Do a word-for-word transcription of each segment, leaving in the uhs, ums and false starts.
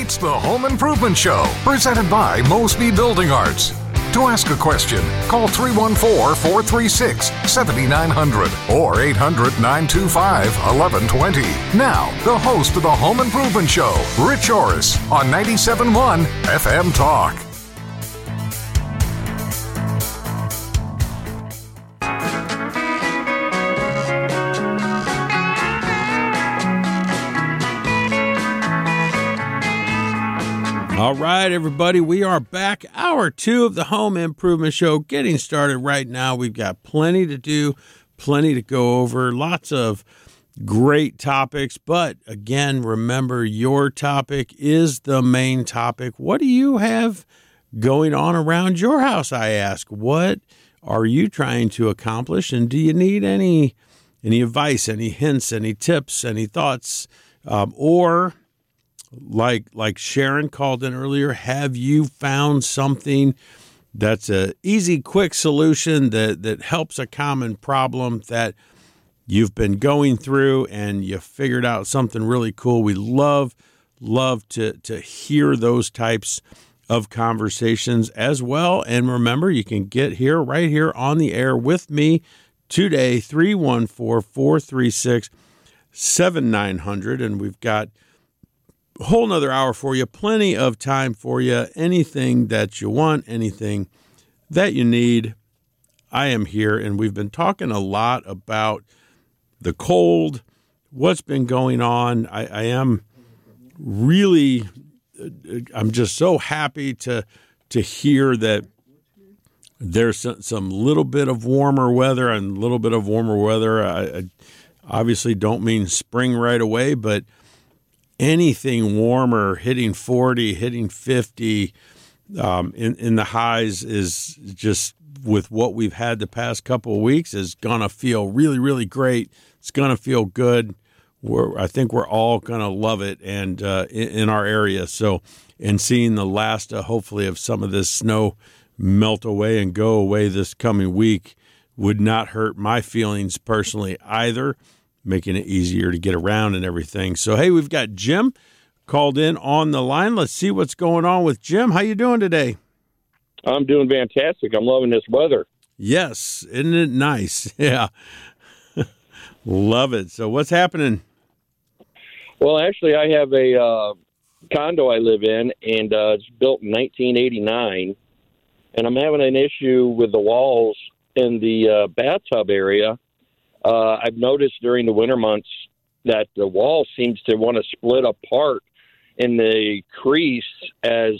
It's the Home Improvement Show, presented by Mosby Building Arts. To ask a question, call three one four, four three six, seven nine zero zero or eight hundred, nine two five, one one two zero. Now, the host of the Home Improvement Show, Rich Orris, on ninety-seven point one F M Talk. All right, everybody, we are back. Hour two of the Home Improvement Show getting started right now. We've got plenty to do, plenty to go over, lots of great topics. But again, remember, your topic is the main topic. What do you have going on around your house, I ask? What are you trying to accomplish? And do you need any any advice, any hints, any tips, any thoughts? Um, or... Like like Sharon called in earlier, have you found something that's an easy, quick solution that, that helps a common problem that you've been going through and you figured out something really cool? We love, love to, to hear those types of conversations as well. And remember, you can get here right here on the air with me today, three one four, four three six, seven nine zero zero. And we've got a whole nother hour for you, plenty of time for you, anything that you want, anything that you need. I am here, and we've been talking a lot about the cold, what's been going on. I, I am really, I'm just so happy to to hear that there's some, some little bit of warmer weather and a little bit of warmer weather. I, I obviously don't mean spring right away, but anything warmer, hitting forty, hitting fifty um, in, in the highs is just, with what we've had the past couple of weeks, is going to feel really, really great. It's going to feel good. We're, I think we're all going to love it and uh, in, in our area. So, and seeing the last, uh, hopefully, of some of this snow melt away and go away this coming week would not hurt my feelings personally either, making it easier to get around and everything. So, hey, we've got Jim called in on the line. Let's see what's going on with Jim. How you doing today? I'm doing fantastic. I'm loving this weather. Yes. Isn't it nice? Yeah. Love it. So what's happening? Well, actually, I have a uh, condo I live in, and uh, it's built in nineteen eighty-nine, and I'm having an issue with the walls in the uh, bathtub area. Uh, I've noticed during the winter months that the wall seems to want to split apart in the crease, as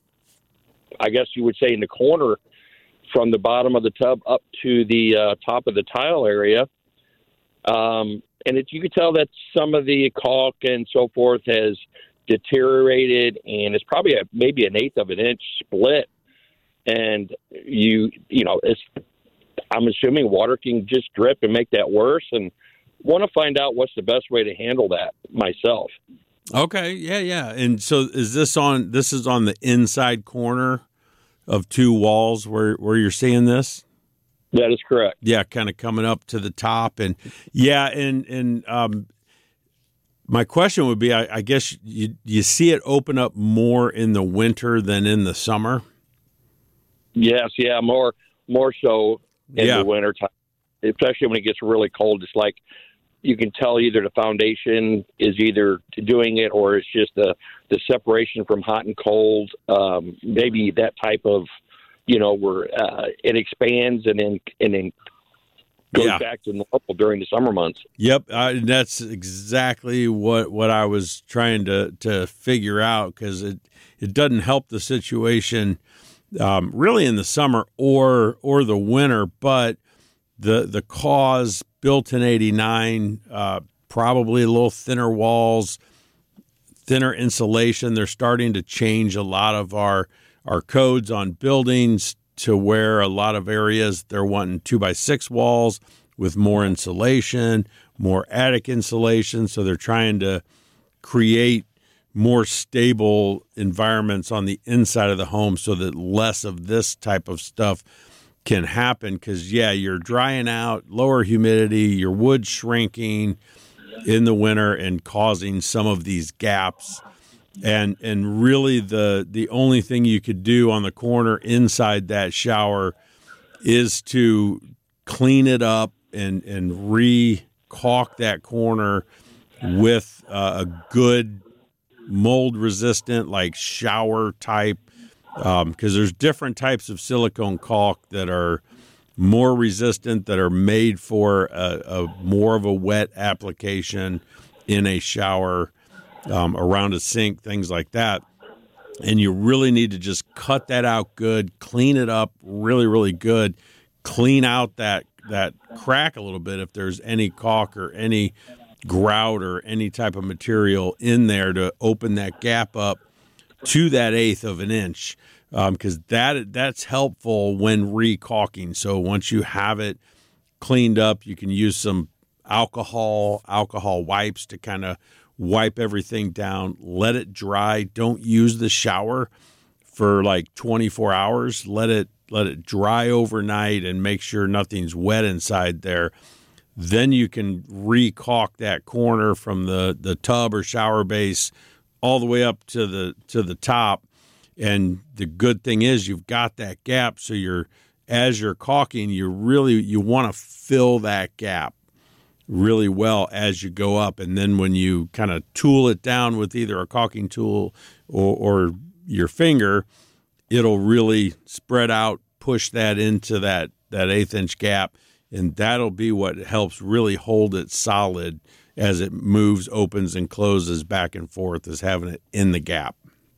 I guess you would say, in the corner from the bottom of the tub up to the uh, top of the tile area. Um, and it, you can tell that some of the caulk and so forth has deteriorated, and it's probably a, maybe an eighth of an inch split. And you, you know, it's, I'm assuming water can just drip and make that worse, and want to find out what's the best way to handle that myself. Okay. Yeah. Yeah. And so is this on, this is on the inside corner of two walls where, where you're seeing this? That is correct. Yeah. Kind of coming up to the top. And yeah. And, and, um, my question would be, I, I guess you, you see it open up more in the winter than in the summer? Yes. Yeah. More, more so in yeah. the winter time, especially when it gets really cold. It's like, you can tell either the foundation is either doing it or it's just the, the separation from hot and cold. Um, maybe that type of, you know, where uh, it expands and then and then goes yeah. back to normal during the summer months. Yep, uh, that's exactly what, what I was trying to, to figure out, because it, it doesn't help the situation um, really in the summer or or the winter, but the the cause built in eighty-nine, uh, probably a little thinner walls, thinner insulation. They're starting to change a lot of our our codes on buildings to where a lot of areas they're wanting two by six walls with more insulation, more attic insulation. So they're trying to create more stable environments on the inside of the home so that less of this type of stuff can happen. Because, yeah, you're drying out, lower humidity, your wood shrinking in the winter and causing some of these gaps And and really the the only thing you could do on the corner inside that shower is to clean it up and, and re-caulk that corner with uh, a good mold-resistant, like shower type, because um, there's different types of silicone caulk that are more resistant, that are made for a, a more of a wet application in a shower, um, around a sink, things like that. And you really need to just cut that out good, clean it up really, really good, clean out that that crack a little bit if there's any caulk or any grout or any type of material in there to open that gap up to that eighth of an inch, because um, that that's helpful when re-caulking. So once you have it cleaned up, you can use some alcohol, alcohol wipes to kind of wipe everything down, let it dry. Don't use the shower for like twenty-four hours. Let it let it dry overnight and make sure nothing's wet inside there. Then you can re-caulk that corner from the, the tub or shower base all the way up to the to the top. And the good thing is you've got that gap, so you're as you're caulking, you really you want to fill that gap really well as you go up. And then when you kind of tool it down with either a caulking tool or, or your finger, it'll really spread out, push that into that, that eighth inch gap. And that'll be what helps really hold it solid as it moves, opens, and closes back and forth, is having it in the gap.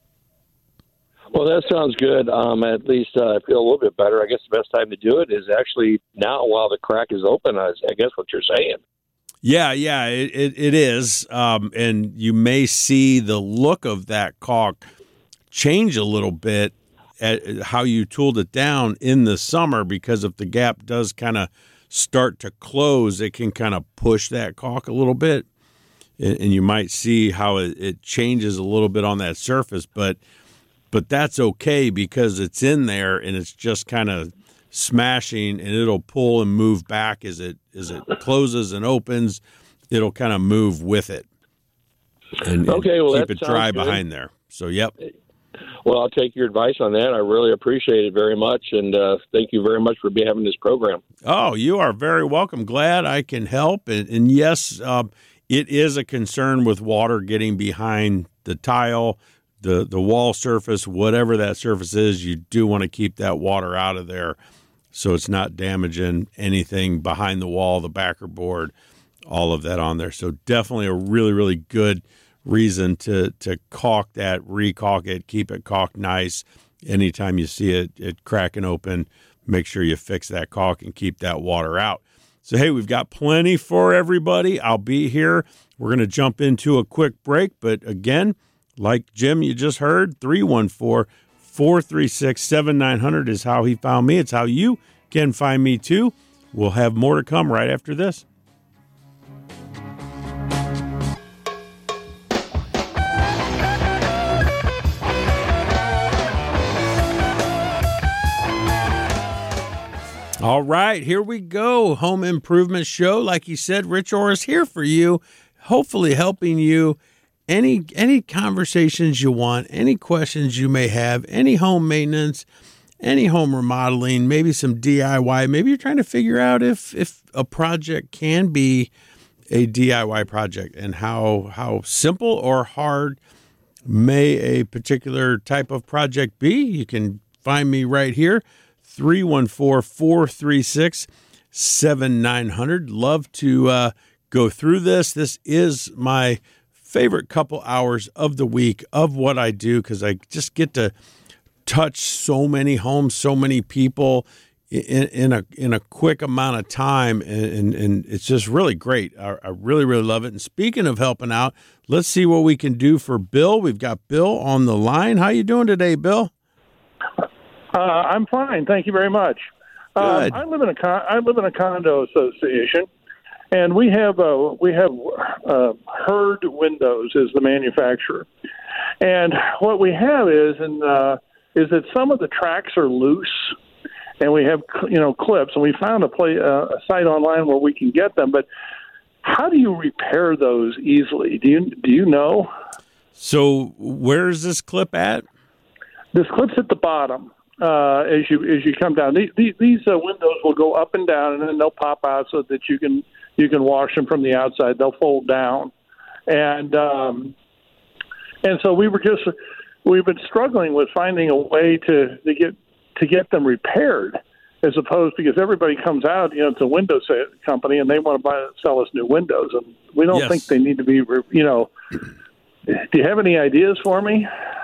Well, that sounds good. Um, at least uh, I feel a little bit better. I guess the best time to do it is actually now while the crack is open, I guess what you're saying. Yeah, yeah, it, it, it is. Um, and you may see the look of that caulk change a little bit at how you tooled it down in the summer, because if the gap does kind of start to close, it can kind of push that caulk a little bit. And, and you might see how it, it changes a little bit on that surface, but but that's okay because it's in there and it's just kind of smashing, and it'll pull and move back as it as it closes and opens. It'll kind of move with it and, okay, well, and keep it dry good. behind there. So, yep. Well, I'll take your advice on that. I really appreciate it very much, and uh, thank you very much for be having this program. Oh, you are very welcome. Glad I can help. And, and yes, uh, it is a concern with water getting behind the tile, the, the wall surface, whatever that surface is. You do want to keep that water out of there so it's not damaging anything behind the wall, the backer board, all of that on there. So definitely a really, really good reason to to caulk that, re-caulk it, keep it caulked nice. Anytime you see it, it cracking open, make sure you fix that caulk and keep that water out. So, hey, we've got plenty for everybody. I'll be here. We're going to jump into a quick break. But again, like Jim, you just heard, three one four, four three six, seven nine zero zero is how he found me. It's how you can find me, too. We'll have more to come right after this. All right, here we go. Home Improvement Show. Like he said, Rich Orr is here for you, hopefully helping you. Any any conversations you want, any questions you may have, any home maintenance, any home remodeling, maybe some D I Y. Maybe you're trying to figure out if if a project can be a D I Y project and how how simple or hard may a particular type of project be. You can find me right here. three one four, four three six, seven nine zero zero. Love to uh, go through this. This is my favorite couple hours of the week of what I do, because I just get to touch so many homes, so many people in, in a in a quick amount of time, and, and, and it's just really great. I, I really, really love it. And speaking of helping out, let's see what we can do for Bill. We've got Bill on the line. How you doing today, Bill? Uh, I'm fine, thank you very much. Um, I live in a con- I live in a condo association, and we have uh, we have uh, Hurd Windows is the manufacturer, and what we have is and uh, is that some of the tracks are loose, and we have you know clips, and we found a play uh, a site online where we can get them. But how do you repair those easily? Do you do you know? So where is this clip at? This clip's at the bottom uh, as you as you come down. These these, these uh, windows will go up and down, and then they'll pop out so that you can you can wash them from the outside. They'll fold down, and um, and so we were just we've been struggling with finding a way to, to get to get them repaired, as opposed because everybody comes out, you know, it's a window company and they want to buy sell us new windows, and we don't Yes. think they need to be, you know. Do you have any ideas for me?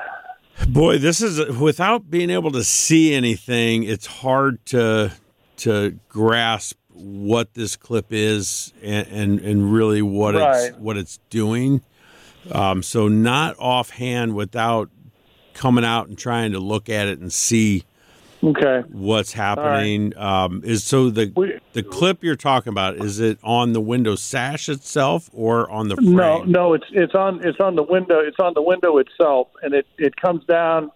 Boy, this is without being able to see anything. It's hard to to grasp what this clip is and and, and really what Right. it's what it's doing. Um, so not offhand without coming out and trying to look at it and see Okay. what's happening. Um, is so the We- the clip you're talking about, is it on the window sash itself or on the frame? No, no, it's it's on it's on the window. It's on the window itself, and it, it comes down.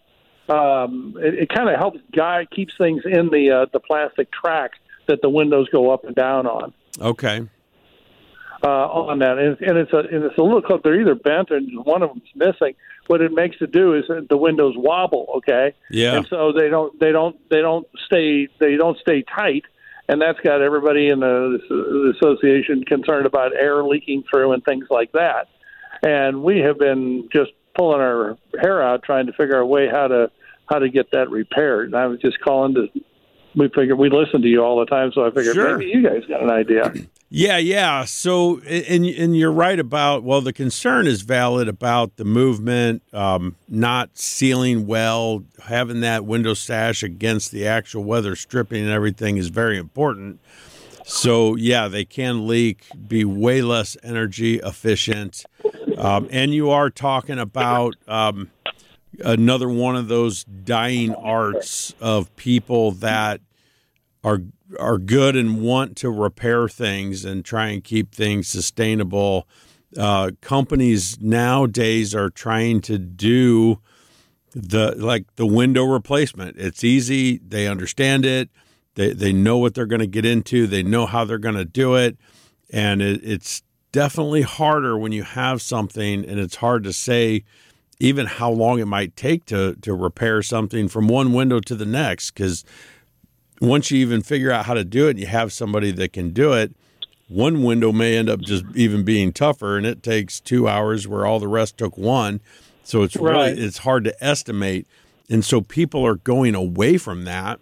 Um, it it kind of helps guide keeps things in the uh, the plastic track that the windows go up and down on. Okay. Uh, on that, and, and it's a and it's a little clip. They're either bent or one of them's missing. What it makes it do is that the windows wobble. Okay. Yeah. And so they don't they don't they don't stay they don't stay tight. And that's got everybody in the, the association concerned about air leaking through and things like that. And we have been just pulling our hair out trying to figure out a way how to how to get that repaired. And I was just calling to we figured we listen to you all the time, so I figured Sure. maybe you guys got an idea. Yeah, yeah. So, and and you're right about, well, the concern is valid about the movement, um, not sealing well, having that window sash against the actual weather stripping and everything is very important. So, yeah, they can leak, be way less energy efficient. Um, and you are talking about um, another one of those dying arts of people that are are good and want to repair things and try and keep things sustainable. Uh, companies nowadays are trying to do the like the window replacement. It's easy. They understand it. They they know what they're going to get into. They know how they're going to do it. And it, it's definitely harder when you have something, and it's hard to say even how long it might take to to repair something from one window to the next, because once you even figure out how to do it and you have somebody that can do it, one window may end up just even being tougher, and it takes two hours where all the rest took one. So it's really, Right. it's hard to estimate. And so people are going away from that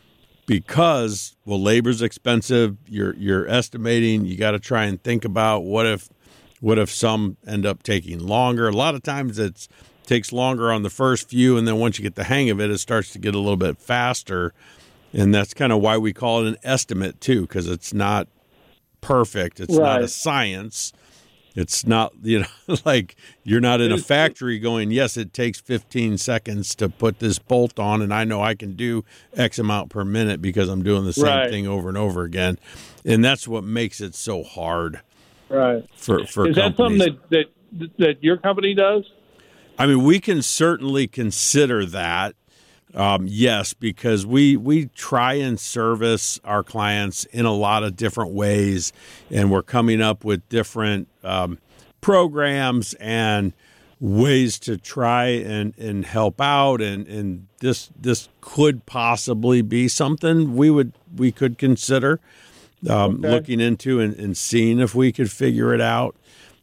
because, well, labor's expensive. You're, you're estimating, you got to try and think about what if, what if some end up taking longer. A lot of times it's takes longer on the first few. And then once you get the hang of it, it starts to get a little bit faster. And that's kind of why we call it an estimate, too, because it's not perfect. It's not a Right. science. It's not, you know, like you're not in a factory going, yes, it takes fifteen seconds to put this bolt on, and I know I can do X amount per minute because I'm doing the same Right. thing over and over again. And that's what makes it so hard Right. for, for Is that companies. something that, that that your company does? I mean, we can certainly consider that. Um, yes, because we we try and service our clients in a lot of different ways, and we're coming up with different um, programs and ways to try and, and help out. And, and this this could possibly be something we would we could consider um, Okay. looking into and, and seeing if we could figure it out.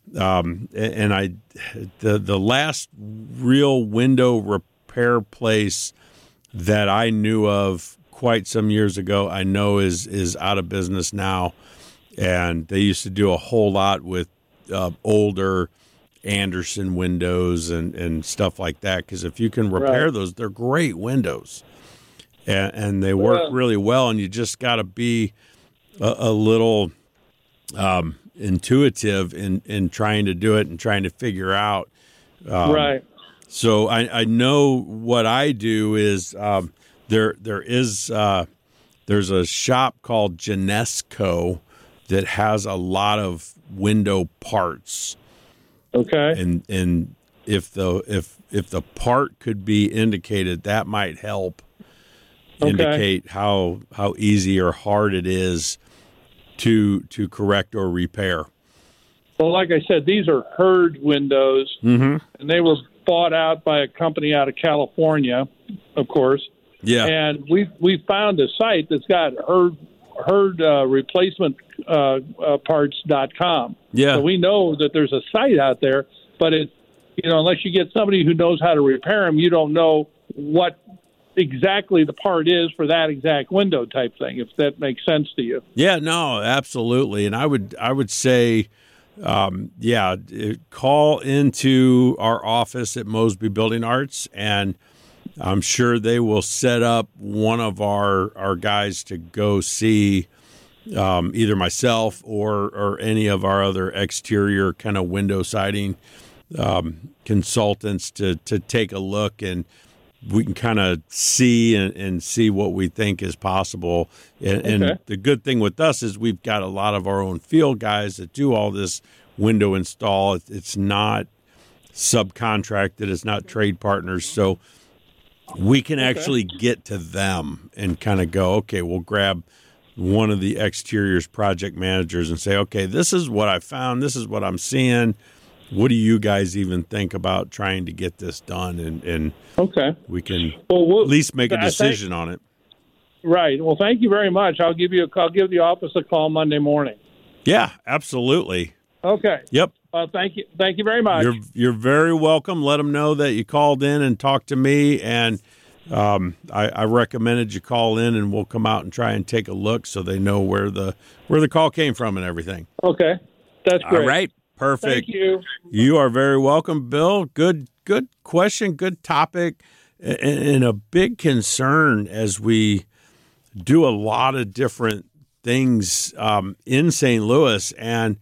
Um, and, and I the the last real window repair place that I knew of quite some years ago, I know is is out of business now, and they used to do a whole lot with uh, older Anderson windows and, and stuff like that. Because if you can repair Right. those, they're great windows, and, and they work Yeah. really well. And you just got to be a, a little um, intuitive in in trying to do it and trying to figure out. Um, right. So I, I know what I do is um, there there is uh, there's a shop called Genesco that has a lot of window parts, Okay. and and if the if if the part could be indicated, that might help Okay. indicate how how easy or hard it is to to correct or repair. Well, like I said, these are Hurd windows, mm-hmm. and they were bought out by a company out of California, of course. Yeah. And we we found a site that's got Hurd Hurd uh, replacement uh, uh, parts dot com. Yeah. So we know that there's a site out there, but it, you know, unless you get somebody who knows how to repair them, you don't know what exactly the part is for that exact window type thing, if that makes sense to you. Yeah, no, absolutely. And I would I would say, um, yeah, call into our office at Mosby Building Arts, and I'm sure they will set up one of our, our guys to go see um, either myself or or any of our other exterior kind of window siding um, consultants to, to take a look, and we can kind of see and, and see what we think is possible. And, okay. and the good thing with us is we've got a lot of our own field guys that do all this window install. It's not subcontracted. It's not trade partners. So we can actually okay. get to them and kind of go, okay, we'll grab one of the exteriors project managers and say, okay, this is what I found. This is what I'm seeing. What do you guys even think about trying to get this done? And, and okay, we can well, we'll, at least make a decision thank, on it. Right. Well, thank you very much. I'll give you a call, give the office a call Monday morning. Yeah, absolutely. Okay. Yep. Well, thank you. Thank you very much. You're you're very welcome. Let them know that you called in and talked to me, and um, I, I recommended you call in, and we'll come out and try and take a look so they know where the where the call came from and everything. Okay, that's great. All right. Perfect. Thank you. You are very welcome, Bill. Good, good question. Good topic, and, and a big concern as we do a lot of different things um, in Saint Louis, and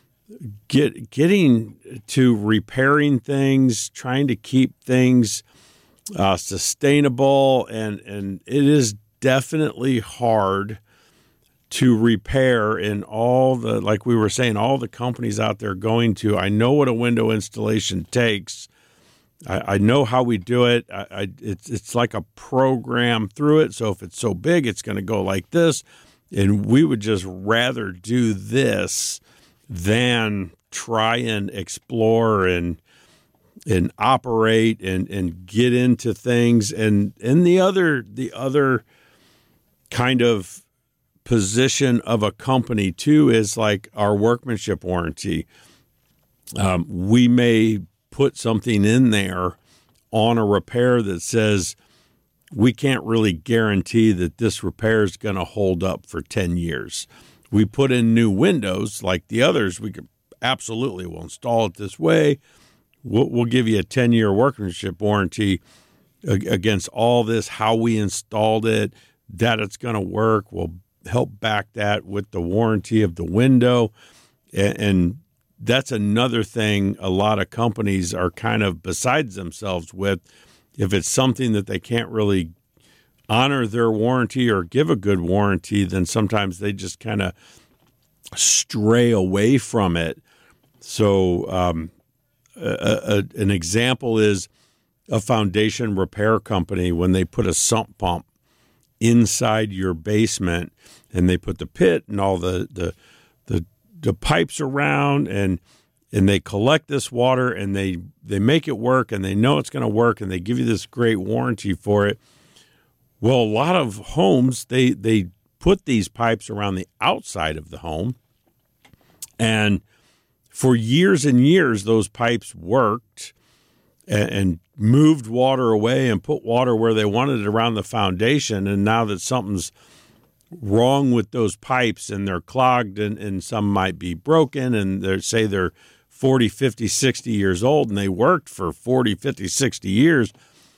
get getting to repairing things, trying to keep things uh, sustainable, and and it is definitely hard to repair in all the, like we were saying, all the companies out there going to. I know what a window installation takes. I, I know how we do it. I, I, it's it's like a program through it. So if it's so big, it's going to go like this. And we would just rather do this than try and explore and and operate and, and get into things. And and the other the other kind of position of a company too is like our workmanship warranty. Um, we may put something in there on a repair that says we can't really guarantee that this repair is going to hold up for ten years. We put in new windows like the others. We could absolutely will install it this way. We'll, we'll give you a ten-year workmanship warranty against all this, how we installed it, that it's going to work. We'll help back that with the warranty of the window. And that's another thing a lot of companies are kind of besides themselves with. If it's something that they can't really honor their warranty or give a good warranty, then sometimes they just kind of stray away from it. So um, a, a, an example is a foundation repair company when they put a sump pump inside your basement and they put the pit and all the the the, the pipes around and and they collect this water and they they make it work and they know it's going to work and they give you this great warranty for it. Well, a lot of homes they they put these pipes around the outside of the home, and for years and years those pipes worked and, and moved water away and put water where they wanted it around the foundation. And now that something's wrong with those pipes and they're clogged and, and some might be broken and they say they're forty, fifty, sixty years old and they worked for forty, fifty, sixty years.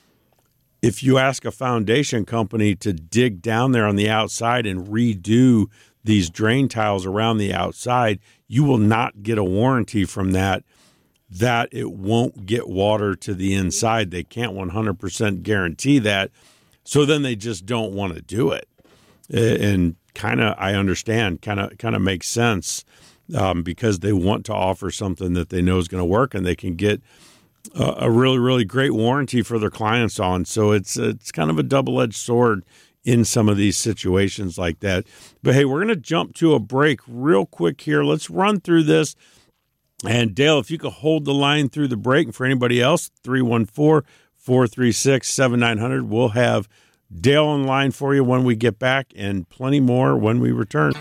If you ask a foundation company to dig down there on the outside and redo these drain tiles around the outside, you will not get a warranty from that, that it won't get water to the inside. They can't one hundred percent guarantee that. So then they just don't want to do it. And kind of, I understand, kind of kind of makes sense um, because they want to offer something that they know is going to work and they can get a, a really, really great warranty for their clients on. So it's it's kind of a double-edged sword in some of these situations like that. But hey, we're going to jump to a break real quick here. Let's run through this. And Dale, if you could hold the line through the break, and for anybody else, three one four, four three six, seven nine zero zero. We'll have Dale on line for you when we get back, and plenty more when we return.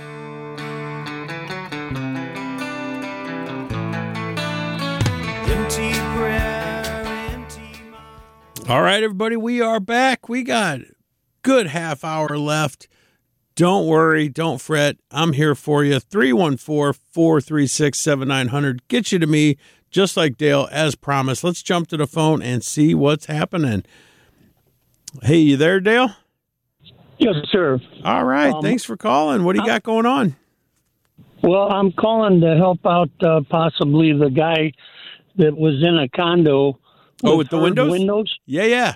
All right, everybody, we are back. We got a good half hour left. Don't worry. Don't fret. I'm here for you. three one four, four three six, seven nine zero zero. Get you to me, just like Dale, as promised. Let's jump to the phone and see what's happening. Hey, you there, Dale? Yes, sir. All right. Um, Thanks for calling. What do you got going on? Well, I'm calling to help out uh, possibly the guy that was in a condo. Oh, with, with the windows? Windows. Yeah, yeah.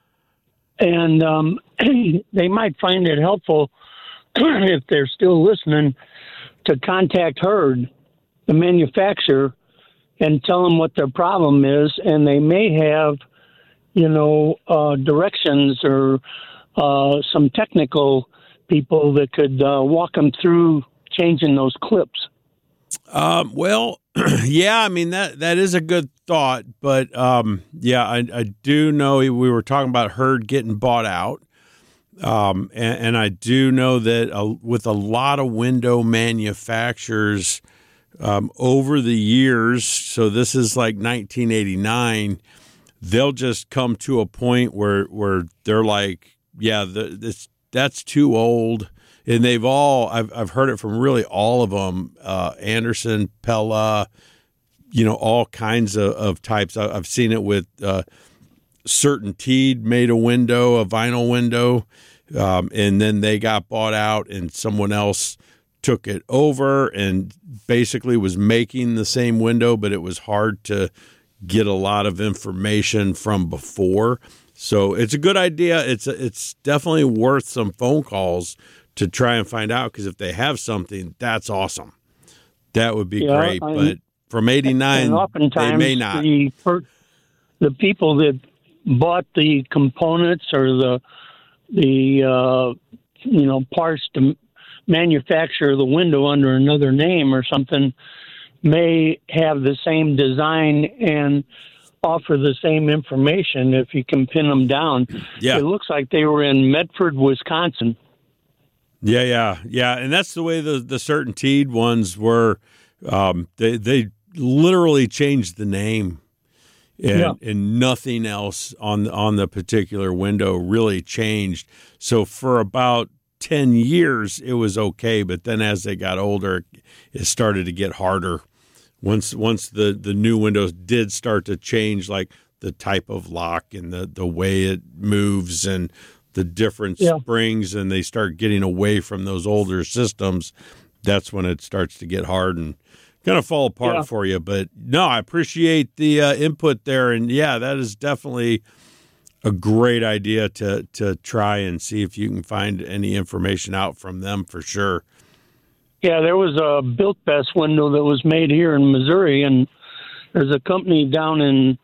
And um, they might find it helpful, if they're still listening, to contact Hurd, the manufacturer, and tell them what their problem is. And they may have, you know, uh, directions or uh, some technical people that could uh, walk them through changing those clips. Um, well, yeah, I mean, that, that is a good thought, but, um, yeah, I, I do know we were talking about Hurd getting bought out. Um, and, and I do know that uh, with a lot of window manufacturers, um, over the years, so this is like nineteen eighty-nine, they'll just come to a point where, where they're like, yeah, the, this, that's too old. And they've all, I've I've heard it from really all of them, uh, Anderson, Pella, you know, all kinds of, of types. I've seen it with uh, Certainteed made a window, a vinyl window, um, and then they got bought out and someone else took it over and basically was making the same window, but it was hard to get a lot of information from before. So it's a good idea. It's a, it's definitely worth some phone calls to try and find out, because if they have something, that's awesome. That would be yeah, great. I'm, but from eighty-nine, they may not. The, the people that bought the components or the the uh, you know parts to manufacture the window under another name or something may have the same design and offer the same information if you can pin them down. Yeah. It looks like they were in Medford, Wisconsin. Yeah, yeah, yeah, and that's the way the the Certainteed ones were. Um, they they literally changed the name, and yeah. and nothing else on on the particular window really changed. So for about ten years, it was okay, but then as they got older, it started to get harder. Once once the, the new windows did start to change, like the type of lock and the, the way it moves and the different yeah. springs, and they start getting away from those older systems, that's when it starts to get hard and kind of fall apart yeah. for you. But no, I appreciate the uh, input there. And yeah, that is definitely a great idea to, to try and see if you can find any information out from them for sure. Yeah, there was a Built Best window that was made here in Missouri, and there's a company down in,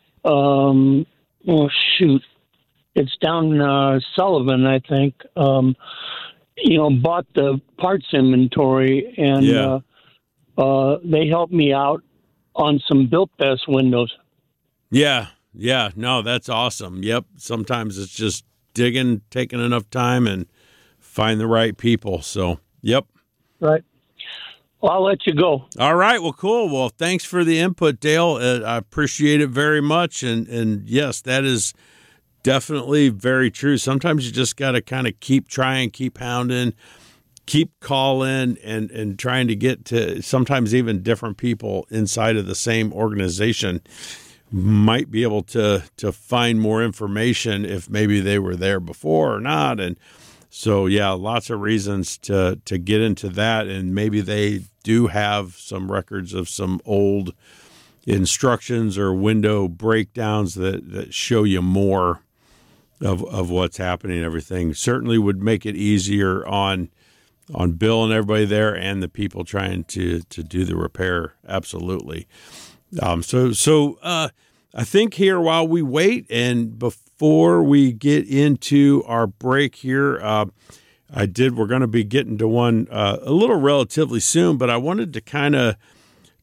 um, oh shoot, it's down uh, Sullivan, I think. Um, you know, bought the parts inventory, and yeah. uh, uh, they helped me out on some Built Best windows. Yeah, yeah, no, that's awesome. Yep, sometimes it's just digging, taking enough time, and find the right people. So, yep. Right. Well, I'll let you go. All right. Well, cool. Well, thanks for the input, Dale. Uh, I appreciate it very much. And, and yes, that is definitely very true. Sometimes you just got to kind of keep trying, keep pounding, keep calling, and, and trying to get to sometimes even different people inside of the same organization might be able to, to find more information if maybe they were there before or not. And so, yeah, lots of reasons to, to get into that. And maybe they do have some records of some old instructions or window breakdowns that, that show you more of of what's happening and everything. Certainly would make it easier on on Bill and everybody there and the people trying to, to do the repair. Absolutely. Um, so, so uh, I think here while we wait and before we get into our break here, uh, I did, we're going to be getting to one uh, a little relatively soon, but I wanted to kind of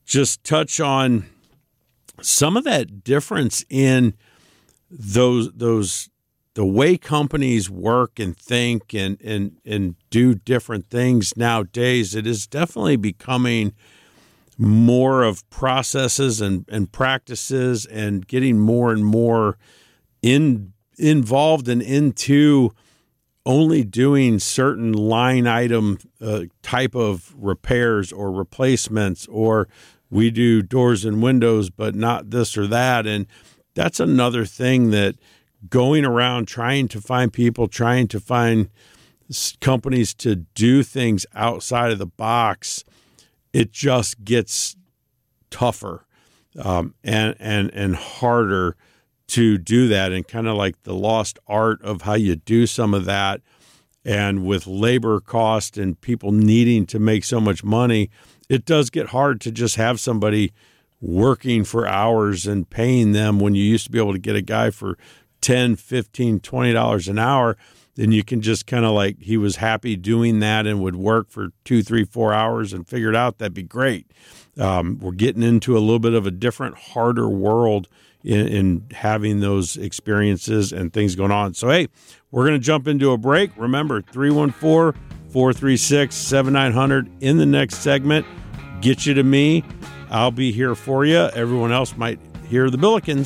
just touch on some of that difference in those those the way companies work and think and and and do different things nowadays. It is definitely becoming more of processes and, and practices and getting more and more in involved and into only doing certain line item uh, type of repairs or replacements, or we do doors and windows, but not this or that. And that's another thing that going around trying to find people, trying to find companies to do things outside of the box, it just gets tougher um, and, and, and harder to do that, and kind of like the lost art of how you do some of that. And with labor cost and people needing to make so much money, it does get hard to just have somebody working for hours and paying them when you used to be able to get a guy for ten, fifteen, twenty dollars an hour. Then you can just kind of like, he was happy doing that and would work for two, three, four hours and figured out that'd be great. Um, we're getting into a little bit of a different, harder world in, in having those experiences and things going on. So, hey, we're going to jump into a break. Remember, three one four, four three six, seven nine zero zero in the next segment. Get you to me. I'll be here for you. Everyone else might hear the Billikens.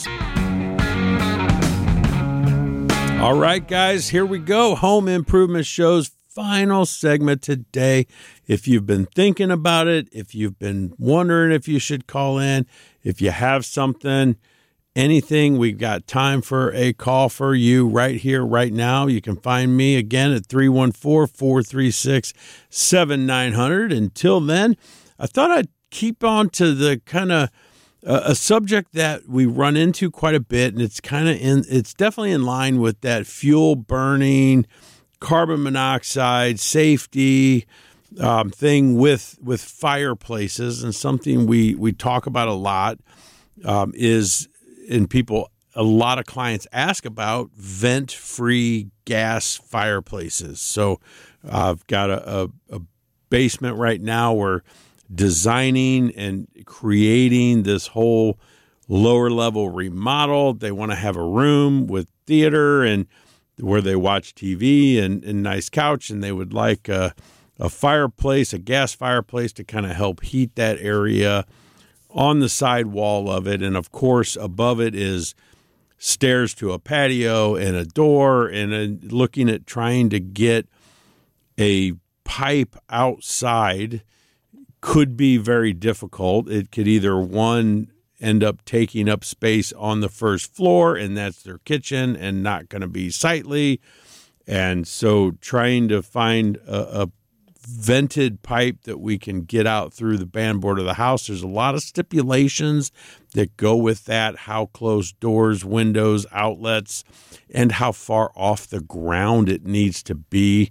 All right, guys, here we go. Home Improvement Show's final segment today. If you've been thinking about it, if you've been wondering if you should call in, if you have something, anything, we've got time for a call for you right here, right now. You can find me again at three one four, four three six, seven nine zero zero. Until then, I thought I'd keep on to the kind of uh, a subject that we run into quite a bit, and it's kind of in, it's definitely in line with that fuel burning, carbon monoxide, safety um, thing with with fireplaces, and something we we talk about a lot um, is, and people, a lot of clients ask about vent-free gas fireplaces. So uh, I've got a, a, a basement right now where designing and creating this whole lower level remodel. They want to have a room with theater and where they watch T V and a nice couch, and they would like a, a fireplace, a gas fireplace to kind of help heat that area on the side wall of it. And of course, above it is stairs to a patio and a door, and a, looking at trying to get a pipe outside could be very difficult. It could either, one, end up taking up space on the first floor, and that's their kitchen and not going to be sightly. And so trying to find a, a vented pipe that we can get out through the baseboard of the house. There's a lot of stipulations that go with that, how close doors, windows, outlets, and how far off the ground it needs to be.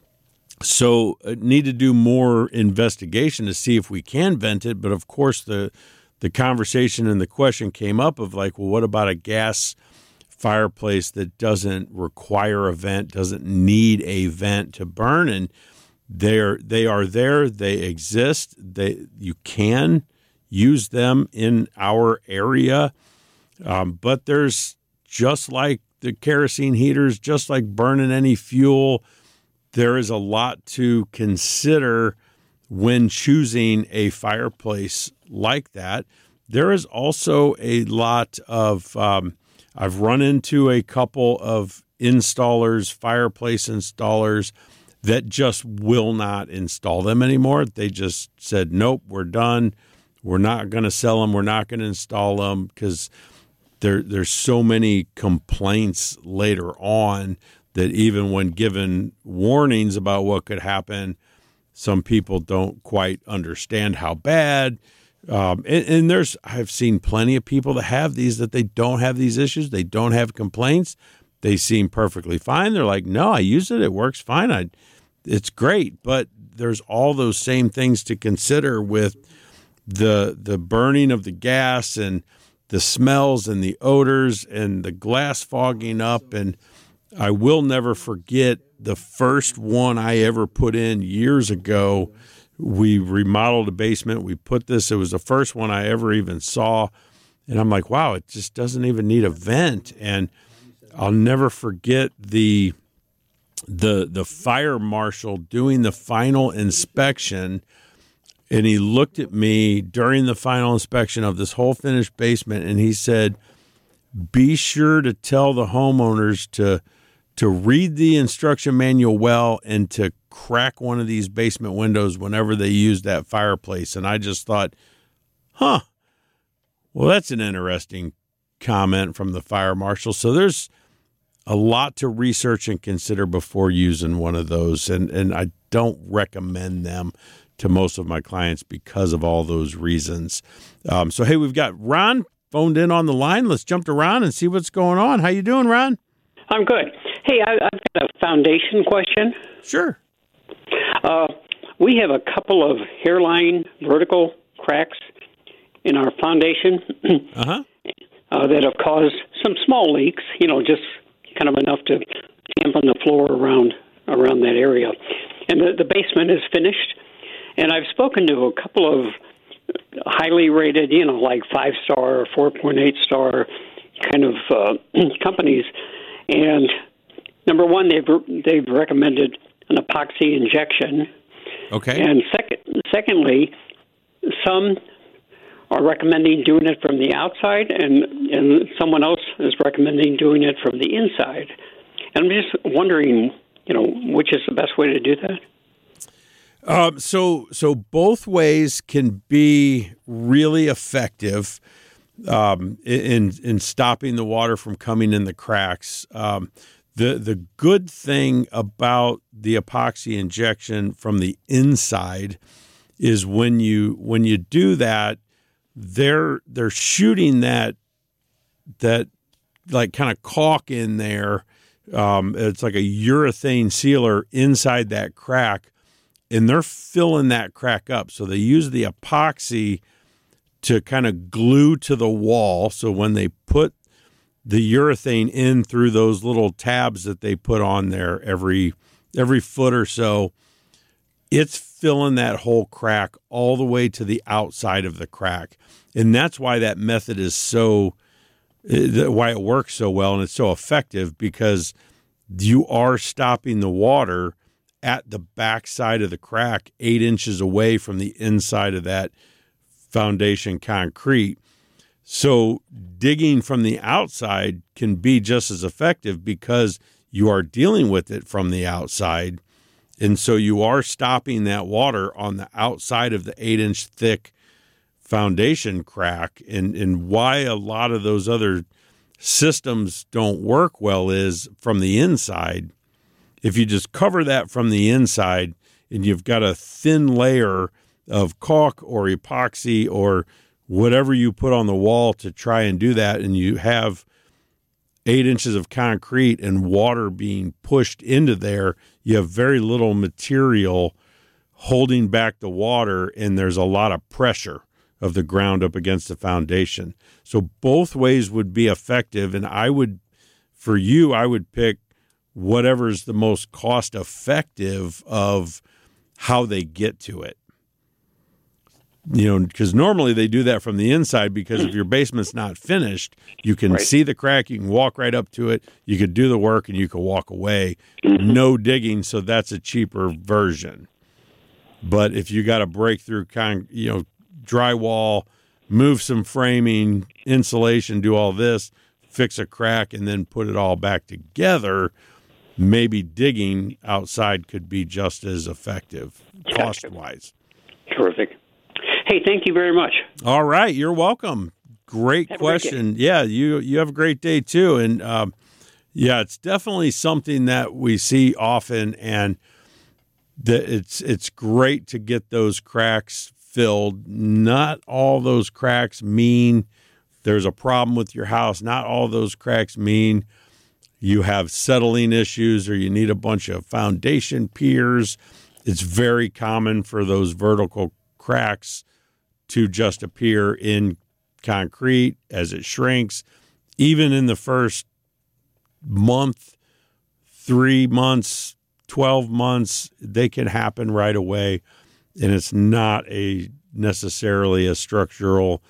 So uh, need to do more investigation to see if we can vent it. But of course, the the conversation and the question came up of like, well, what about a gas fireplace that doesn't require a vent, doesn't need a vent to burn? And they're they are there, they exist. They you can use them in our area, um, but there's, just like the kerosene heaters, just like burning any fuel, there is a lot to consider when choosing a fireplace like that. There is also a lot of, um, I've run into a couple of installers, fireplace installers, that just will not install them anymore. They just said, nope, we're done. We're not going to sell them. We're not going to install them because there, there's so many complaints later on that even when given warnings about what could happen, some people don't quite understand how bad. Um, and, and there's, I've seen plenty of people that have these, that they don't have these issues. They don't have complaints. They seem perfectly fine. They're like, no, I use it. It works fine. I, it's great. But there's all those same things to consider with the the burning of the gas and the smells and the odors and the glass fogging up. And I will never forget the first one I ever put in years ago we remodeled a basement. We put this, it was the first one I ever even saw. And I'm like, wow, it just doesn't even need a vent. And I'll never forget the the the fire marshal doing the final inspection. And he looked at me during the final inspection of this whole finished basement, and he said, be sure to tell the homeowners to to read the instruction manual well and to crack one of these basement windows whenever they use that fireplace. And I just thought, huh, well, that's an interesting comment from the fire marshal. So there's a lot to research and consider before using one of those. And, and I don't recommend them to most of my clients because of all those reasons. Um, so, hey, we've got Ron phoned in on the line. Let's jump to Ron and see what's going on. How you doing, Ron? I'm good. Hey, I, I've got a foundation question. Sure. Uh, we have a couple of hairline vertical cracks in our foundation uh-huh. uh, that have caused some small leaks, you know, just kind of enough to dampen the floor around around that area. And the, the basement is finished. And I've spoken to a couple of highly rated, you know, like five-star or four point eight star kind of uh, companies. And number one, they've they've recommended an epoxy injection. Okay. And second, secondly, some are recommending doing it from the outside, and, and someone else is recommending doing it from the inside. And I'm just wondering, you know, which is the best way to do that? Um, so, so both ways can be really effective um, in in stopping the water from coming in the cracks. Um, the the good thing about the epoxy injection from the inside is when you when you do that, they're they're shooting that that like kind of caulk in there. Um, it's like a urethane sealer inside that crack. And they're filling that crack up. So they use the epoxy to kind of glue to the wall. So when they put the urethane in through those little tabs that they put on there every every foot or so, it's filling that whole crack all the way to the outside of the crack. And that's why that method is so, why it works so well and it's so effective, because you are stopping the water at the back side of the crack, eight inches away from the inside of that foundation concrete. So digging from the outside can be just as effective because you are dealing with it from the outside. And so you are stopping that water on the outside of the eight inch thick foundation crack. And, and why a lot of those other systems don't work well is from the inside. If you just cover that from the inside and you've got a thin layer of caulk or epoxy or whatever you put on the wall to try and do that, and you have eight inches of concrete and water being pushed into there, you have very little material holding back the water, and there's a lot of pressure of the ground up against the foundation. So both ways would be effective, and I would, for you, I would pick whatever's the most cost effective of how they get to it. You know, because normally they do that from the inside, because if your basement's not finished, you can right. see the crack, you can walk right up to it, you could do the work, and you can walk away. Mm-hmm. No digging, so that's a cheaper version. But if you got to break through, con- you know, drywall, move some framing, insulation, do all this, fix a crack, and then put it all back together, maybe digging outside could be just as effective cost-wise. Terrific. Hey, thank you very much. All right, you're welcome. Great have question. Yeah, you you have a great day too. And um, yeah, it's definitely something that we see often, and that it's it's great to get those cracks filled. Not all those cracks mean there's a problem with your house. Not all those cracks mean you have settling issues or you need a bunch of foundation piers. It's very common for those vertical cracks to just appear in concrete as it shrinks. Even in the first month, three months, twelve months, they can happen right away. and it's not a necessarily a structural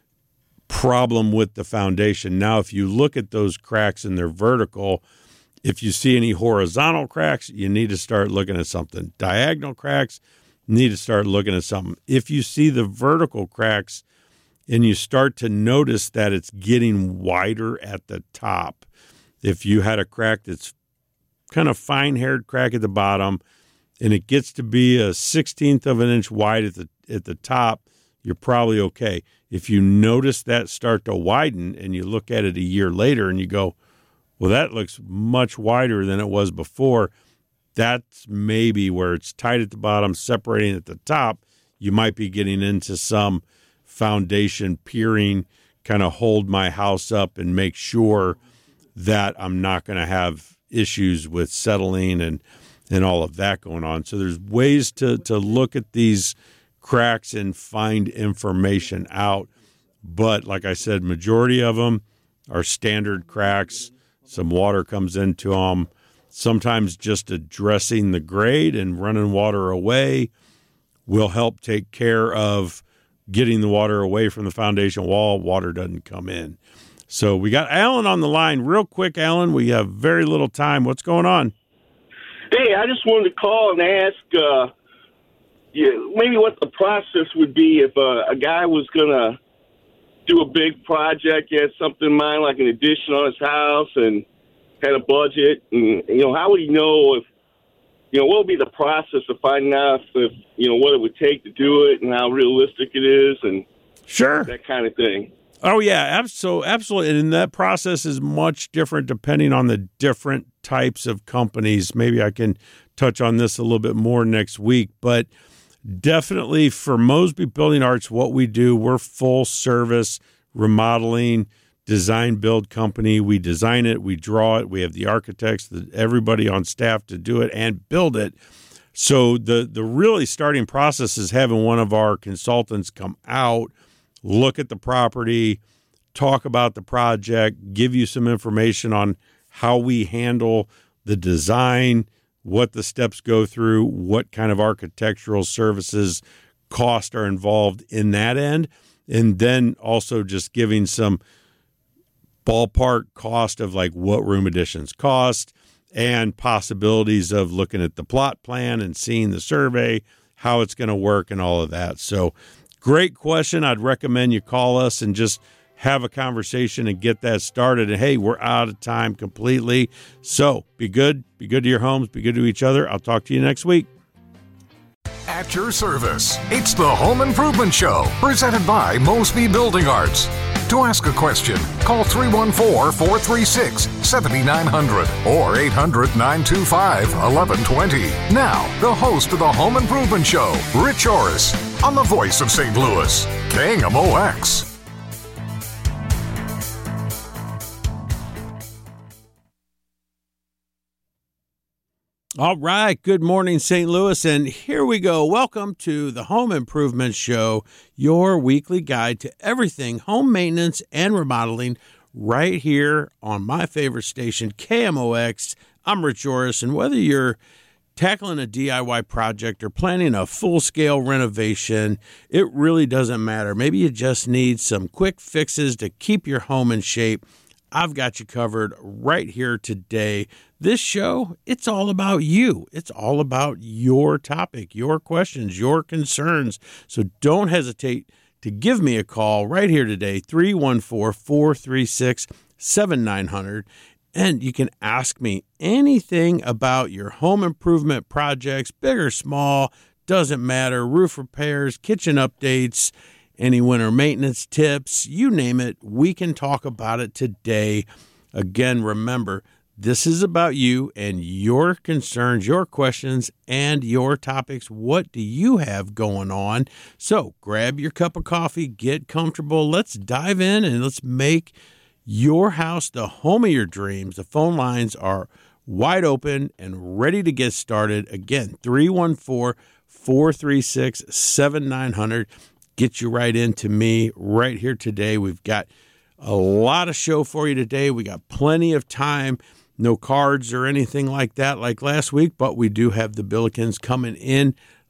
problem with the foundation. Now, if you look at those cracks and they're vertical, if you see any horizontal cracks, you need to start looking at something. Diagonal cracks, need to start looking at something. If you see the vertical cracks and you start to notice that it's getting wider at the top, if you had a crack that's kind of fine-haired crack at the bottom and it gets to be a sixteenth of an inch wide at the at the top, you're probably okay. If you notice that start to widen and you look at it a year later and you go, well, that looks much wider than it was before, that's maybe where it's tight at the bottom, separating at the top. You might be getting into some foundation peering, kind of hold my house up and make sure that I'm not going to have issues with settling and, and all of that going on. So there's ways to, to look at these cracks and find information out. But like I said, majority of them are standard cracks. Some water comes into them. Sometimes just addressing the grade and running water away will help take care of getting the water away from the foundation wall. Water doesn't come in. So we got Alan on the line. Real quick, Alan, we have very little time. What's going on? Hey, I just wanted to call and ask uh, yeah, maybe what the process would be if uh, a guy was going to do a big project, he had something in mind, like an addition on his house, and had a budget. And, you know, how would he know if, you know, what would be the process of finding out if, you know, what it would take to do it and how realistic it is and sure, that kind of thing? Oh, yeah, so absolutely. And that process is much different depending on the different types of companies. Maybe I can touch on this a little bit more next week. But definitely for Mosby Building Arts, what we do, we're full service remodeling, design build company. We design it, we draw it, we have the architects, the, everybody on staff to do it and build it. So the, the really starting process is having one of our consultants come out, look at the property, talk about the project, give you some information on how we handle the design, what the steps go through, what kind of architectural services cost are involved in that end, and then also just giving some ballpark cost of like what room additions cost and possibilities of looking at the plot plan and seeing the survey, how it's going to work and all of that. So great question. I'd recommend you call us and just have a conversation and get that started. And hey, we're out of time completely. So be good. Be good to your homes. Be good to each other. I'll talk to you next week. At your service, it's the Home Improvement Show, presented by Mosby Building Arts. To ask a question, call three one four, four three six, seven nine zero zero or eight hundred, nine two five, one one two zero. Now, the host of the Home Improvement Show, Rich Orris, on the voice of Saint Louis, K M O X. All right. Good morning, Saint Louis. And here we go. Welcome to the Home Improvement Show, your weekly guide to everything home maintenance and remodeling right here on my favorite station, K M O X. I'm Rich Orris. And whether you're tackling a D I Y project or planning a full-scale renovation, it really doesn't matter. Maybe you just need some quick fixes to keep your home in shape. I've got you covered right here today. This show, it's all about you. It's all about your topic, your questions, your concerns. So don't hesitate to give me a call right here today, three one four, four three six, seven nine zero zero. And you can ask me anything about your home improvement projects, big or small, doesn't matter, roof repairs, kitchen updates, any winter maintenance tips, you name it, we can talk about it today. Again, remember, this is about you and your concerns, your questions, and your topics. What do you have going on? So grab your cup of coffee, get comfortable. Let's dive in and let's make your house the home of your dreams. The phone lines are wide open and ready to get started. Again, three one four, four three six, seven nine zero zero. Get you right into me right here today. We've got a lot of show for you today. We got plenty of time. No cards or anything like that like last week, but we do have the Billikens coming in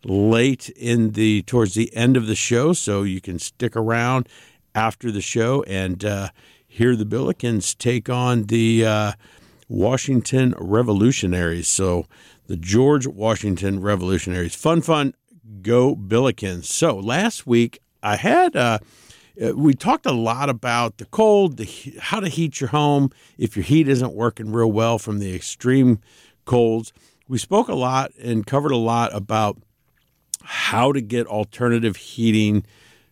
late in the towards the end of the show, so you can stick around after the show and uh, hear the Billikens take on the uh, Washington Revolutionaries. So the George Washington Revolutionaries. Fun, fun, go Billikens. So last week I had, uh, we talked a lot about the cold, the, how to heat your home if your heat isn't working real well from the extreme colds. We spoke a lot and covered a lot about how to get alternative heating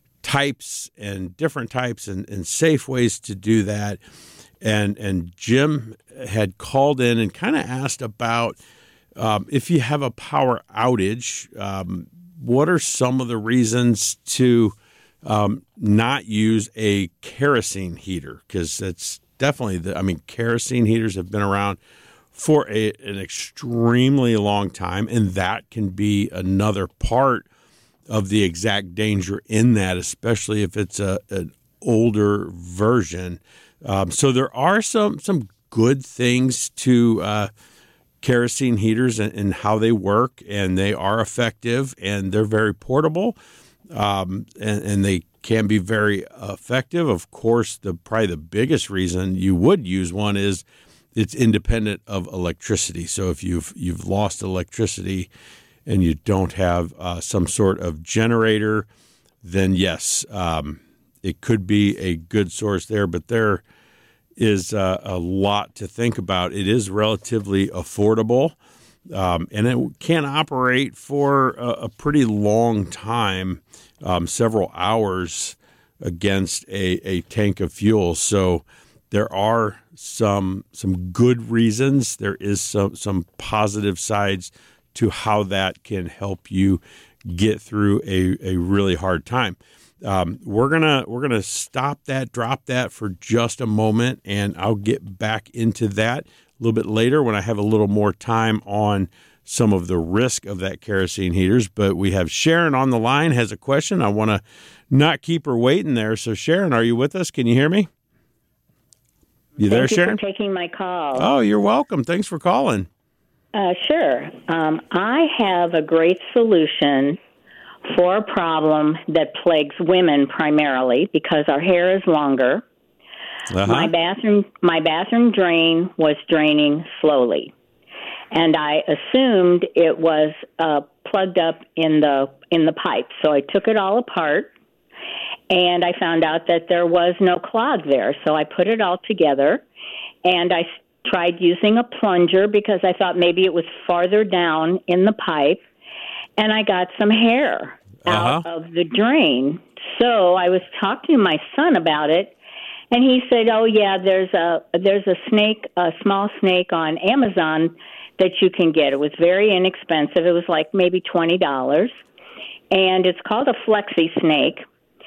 types and different types and, and safe ways to do that. And and Jim had called in and kind of asked about um, if you have a power outage, um, what are some of the reasons to um, not use a kerosene heater? Because that's definitely the, I mean, kerosene heaters have been around for a, an extremely long time, and that can be another part of the exact danger in that, especially if it's a, an older version. Um, so there are some some good things to uh, kerosene heaters and, and how they work, and they are effective, and they're very portable, um, and, and they can be very effective. Of course, the probably the biggest reason you would use one is it's independent of electricity. So if you've you've lost electricity and you don't have uh, some sort of generator, then yes, um, it could be a good source there. But there is uh, a lot to think about. It is relatively affordable, um, and it can operate for a, a pretty long time, um, several hours against a, a tank of fuel. So there are some some good reasons. There is some some positive sides to how that can help you get through a, a really hard time. Um, we're gonna we're gonna stop that, drop that for just a moment, and I'll get back into that a little bit later when I have a little more time on some of the risk of that kerosene heaters. But we have Sharon on the line, has a question. I want to not keep her waiting there. So Sharon, are you with us? Can you hear me? You there, Thank you Sharon? for taking my call. Oh, you're welcome. Thanks for calling. Uh, sure. Um, I have a great solution for a problem that plagues women primarily because our hair is longer. Uh-huh. My bathroom, my bathroom drain was draining slowly, and I assumed it was uh, plugged up in the in the pipe. So I took it all apart, and I found out that there was no clog there. So I put it all together, and I tried using a plunger because I thought maybe it was farther down in the pipe, and I got some hair out uh-huh. of the drain. So I was talking to my son about it, and he said, "Oh yeah, there's a there's a snake, a small snake on Amazon that you can get. It was very inexpensive. It was like maybe twenty dollars, and it's called a flexi snake.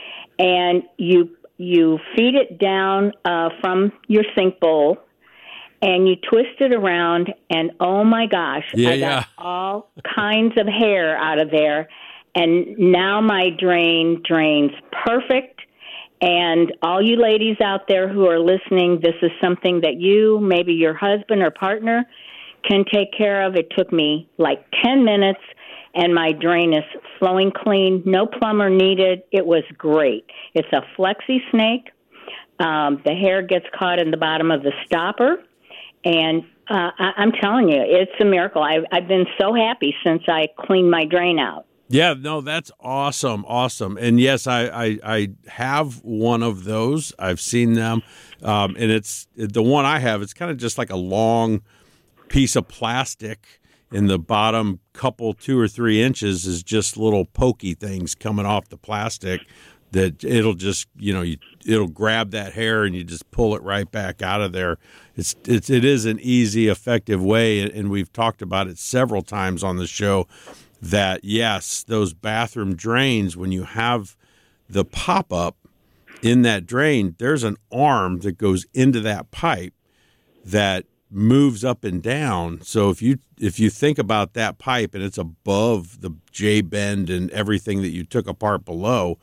And you you feed it down uh, from your sink bowl." And you twist it around, and oh my gosh, yeah, I got yeah. all kinds of hair out of there. And now my drain drains perfect. And all you ladies out there who are listening, this is something that you, maybe your husband or partner, can take care of. It took me like ten minutes, and my drain is flowing clean. No plumber needed. It was great. It's a flexi snake. Um, the hair gets caught in the bottom of the stopper. And uh, I, I'm telling you, it's a miracle. I've, I've been so happy since I cleaned my drain out. Yeah, no, that's awesome, awesome. And yes, I, I, I have one of those. I've seen them, um, and it's the one I have. It's kind of just like a long piece of plastic. In the bottom couple, two or three inches, is just little pokey things coming off the plastic that it'll just, you know, you, it'll grab that hair and you just pull it right back out of there. It's, it's it is an easy, effective way, and we've talked about it several times on the show that, yes, those bathroom drains, when you have the pop-up in that drain, there's an arm that goes into that pipe that moves up and down. So if you if you think about that pipe and it's above the J-bend and everything that you took apart below,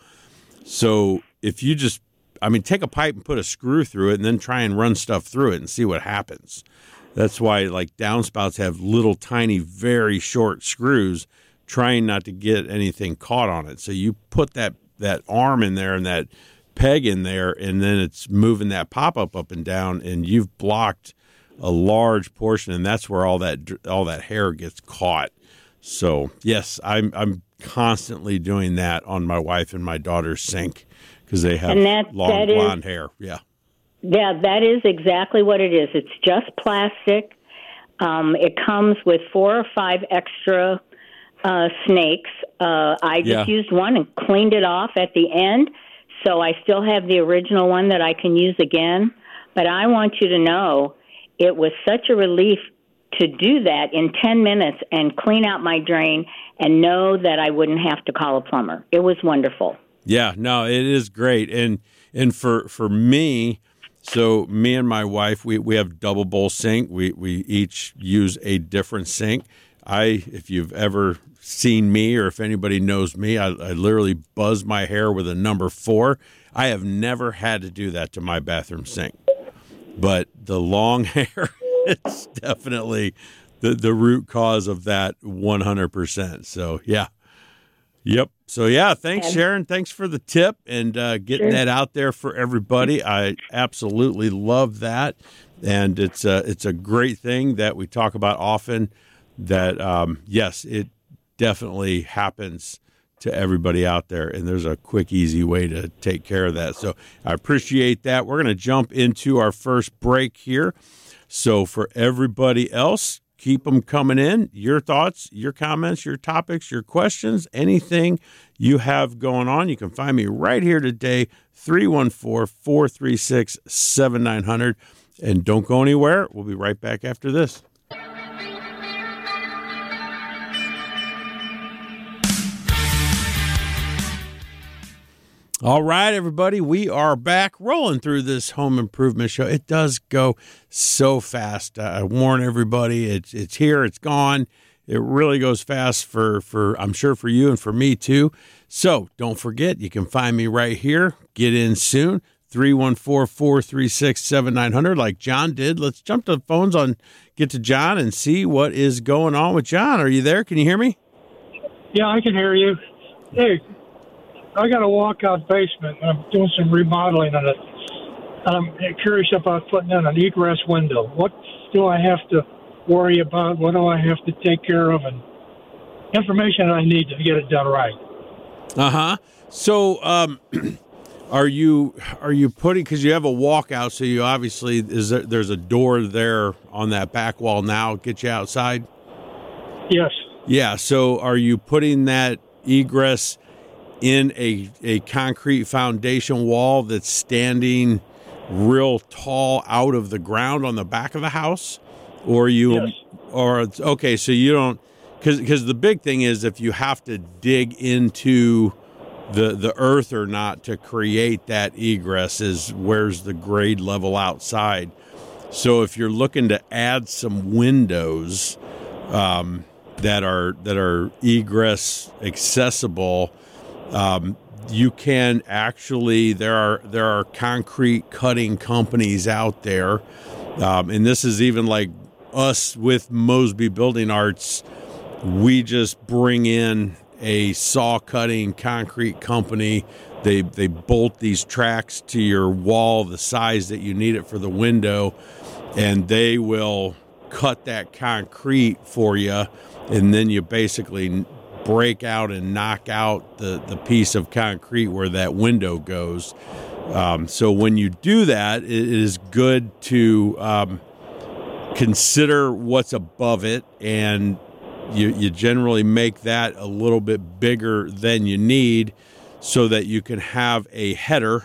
so if you just, I mean, take a pipe and put a screw through it and then try and run stuff through it and see what happens. That's why, like, downspouts have little tiny, very short screws. trying not to get anything caught on it. So you put that, that arm in there and that peg in there, and then it's moving that pop-up up and down, and you've blocked a large portion, and that's where all that all that hair gets caught. So yes, I'm I'm constantly doing that on my wife and my daughter's sink because they have that, long that blonde is, hair. Yeah, yeah, that is exactly what it is. It's just plastic. Um, it comes with four or five extra uh, snakes. Uh, I just yeah. used one and cleaned it off at the end, so I still have the original one that I can use again. But I want you to know it was such a relief to do that in ten minutes and clean out my drain and know that I wouldn't have to call a plumber. It was wonderful. Yeah, no, it is great. And and for, for me, so me and my wife, we, we have double bowl sink. We we each use a different sink. I, if you've ever seen me or if anybody knows me, I, I literally buzz my hair with a number four. I have never had to do that to my bathroom sink. But the long hair, it's definitely the, the root cause of that one hundred percent. So, yeah. Yep. So, yeah, thanks, okay. Sharon. Thanks for the tip and uh, getting sure. that out there for everybody. I absolutely love that. And it's a, it's a great thing that we talk about often that, um, yes, it definitely happens to everybody out there, and there's a quick, easy way to take care of that. So I appreciate that. We're going to jump into our first break here. So for everybody else, keep them coming in. Your thoughts, your comments, your topics, your questions, anything you have going on, you can find me right here today, three one four, four three six, seven nine zero zero. And don't go anywhere. We'll be right back after this. All right, everybody, we are back rolling through this home improvement show. It does go so fast. Uh, I warn everybody, it's it's here, it's gone. It really goes fast for, for, I'm sure, for you and for me, too. So don't forget, you can find me right here. Get in soon, three one four, four three six, seven nine zero zero, like John did. Let's jump to the phones on, get to John and see what is going on with John. Are you there? Can you hear me? Yeah, I can hear you. Hey. I got a walkout basement, and I'm doing some remodeling on it. And I'm curious about putting in an egress window. What do I have to worry about? What do I have to take care of? And information I need to get it done right. Uh-huh. So um, are you are you putting, because you have a walkout, so you obviously, is there, there's a door there on that back wall now, get you outside? Yes. Yeah, so are you putting that egress in a, a concrete foundation wall that's standing real tall out of the ground on the back of the house? Or you, yes. or it's okay, so you don't, because because the big thing is if you have to dig into the the earth or not to create that egress is where's the grade level outside. So if you're looking to add some windows um, that are that are egress accessible, Um, you can actually, there are there are concrete cutting companies out there, um, and this is even like us with Mosby Building Arts. We just bring in a saw cutting concrete company. They they bolt these tracks to your wall the size that you need it for the window, and they will cut that concrete for you, and then you basically break out and knock out the, the piece of concrete where that window goes. Um, so when you do that, it is good to um, consider what's above it, and you, you generally make that a little bit bigger than you need so that you can have a header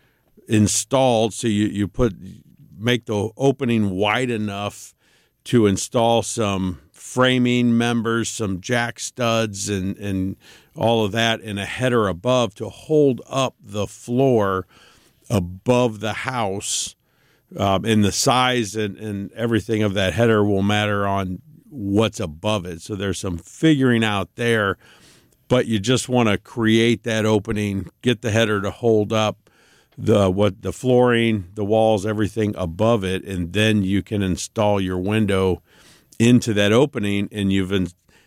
installed. So you, you put make the opening wide enough to install some framing members, some jack studs, and, and all of that, and a header above to hold up the floor above the house. Um, and the size and, and everything of that header will matter on what's above it. So there's some figuring out there, but you just want to create that opening, get the header to hold up the what the flooring, the walls, everything above it, and then you can install your window into that opening, and you've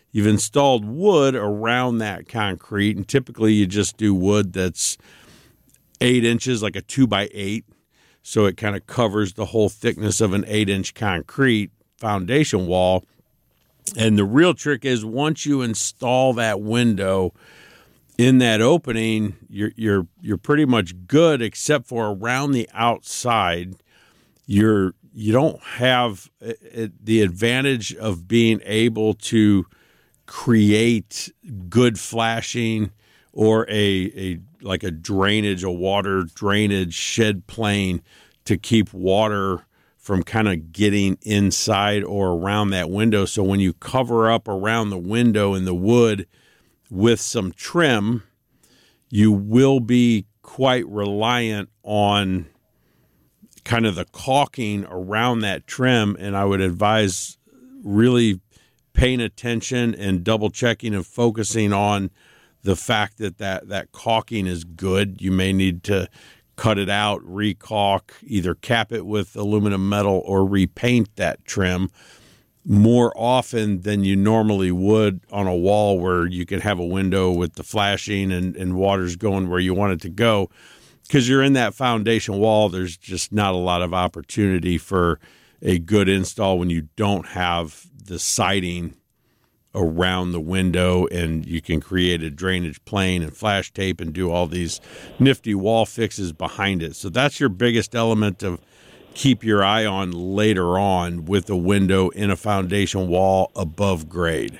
you've installed wood around that concrete, and typically you just do wood that's eight inches, like a two by eight, so it kind of covers the whole thickness of an eight-inch concrete foundation wall. And the real trick is once you install that window in that opening, you're you're you're pretty much good, except for around the outside. You're you don't have the advantage of being able to create good flashing or a a like a drainage, a water drainage shed plane to keep water from kind of getting inside or around that window. So when you cover up around the window in the wood with some trim, you will be quite reliant on kind of the caulking around that trim. And I would advise really paying attention and double checking and focusing on the fact that that, that caulking is good. You may need to cut it out, re-caulk, either cap it with aluminum metal or repaint that trim more often than you normally would on a wall where you could have a window with the flashing and, and water's going where you want it to go. Because you're in that foundation wall, there's just not a lot of opportunity for a good install when you don't have the siding around the window, and you can create a drainage plane and flash tape and do all these nifty wall fixes behind it. So that's your biggest element to keep your eye on later on with a window in a foundation wall above grade.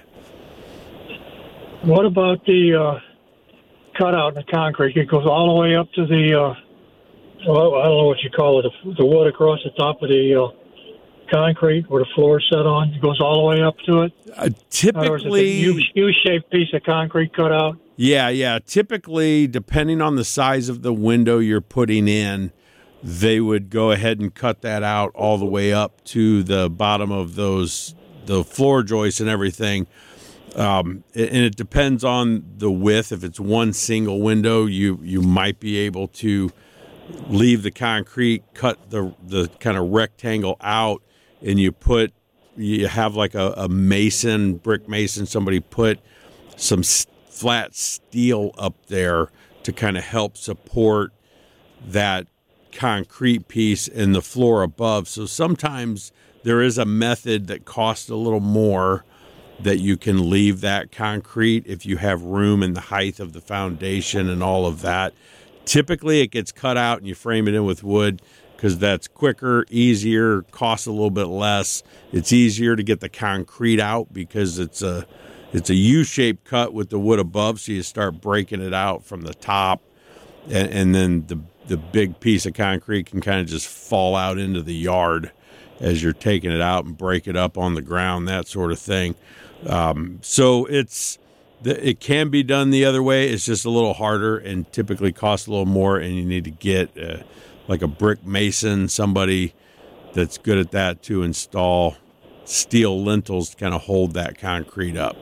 What about the uh, cutout in the concrete? It goes all the way up to the, uh, well, I don't know what you call it, the, the wood across the top of the uh, concrete where the floor is set on. It goes all the way up to it. Uh, typically, U- U-shaped piece of concrete cut out. Yeah, yeah. Typically, depending on the size of the window you're putting in, they would go ahead and cut that out all the way up to the bottom of those, the floor joists and everything. Um, and it depends on the width. If it's one single window, you you might be able to leave the concrete, cut the the kind of rectangle out, and you put you have like a, a mason, brick mason, somebody put some s- flat steel up there to kind of help support that concrete piece in the floor above. So sometimes there is a method that costs a little more that you can leave that concrete if you have room in the height of the foundation and all of that. Typically it gets cut out and you frame it in with wood because that's quicker, easier, costs a little bit less. It's easier to get the concrete out because it's a it's a U-shaped cut with the wood above, so you start breaking it out from the top, and, and then the the big piece of concrete can kind of just fall out into the yard as you're taking it out and break it up on the ground, that sort of thing. Um, so it's it can be done the other way. It's just a little harder and typically costs a little more, and you need to get uh, like a brick mason, somebody that's good at that, to install steel lintels to kind of hold that concrete up.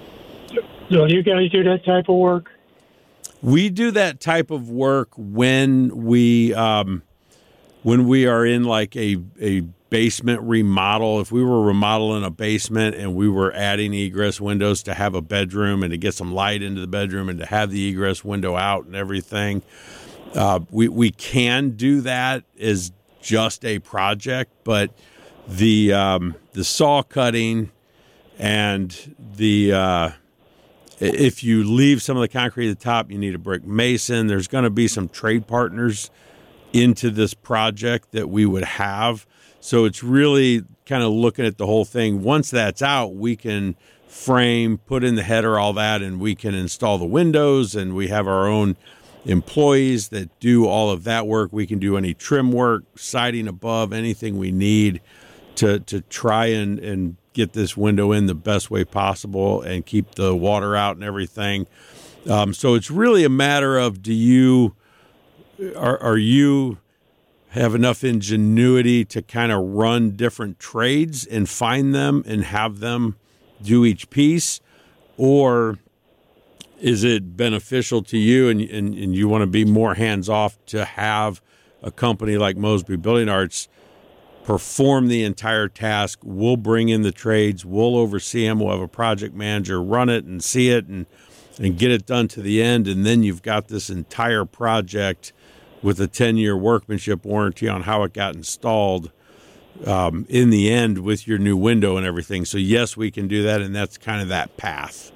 So do you guys do that type of work? We do that type of work when we um, when we are in like a a basement remodel. If we were remodeling a basement and we were adding egress windows to have a bedroom and to get some light into the bedroom and to have the egress window out and everything, uh, we we can do that as just a project. But the um, the saw cutting and the uh, if you leave some of the concrete at the top, you need a brick mason. There's going to be some trade partners into this project that we would have. So it's really kind of looking at the whole thing. Once that's out, we can frame, put in the header, all that, and we can install the windows, and we have our own employees that do all of that work. We can do any trim work, siding above, anything we need to to try and, and get this window in the best way possible and keep the water out and everything. Um, so it's really a matter of, do you are, are you have enough ingenuity to kind of run different trades and find them and have them do each piece, or is it beneficial to you and, and, and you want to be more hands-off to have a company like Mosby Building Arts perform the entire task. We'll bring in the trades. We'll oversee them. We'll have a project manager run it and see it and, and get it done to the end. And then you've got this entire project with a ten-year workmanship warranty on how it got installed um, in the end with your new window and everything. So, yes, we can do that, and that's kind of that path.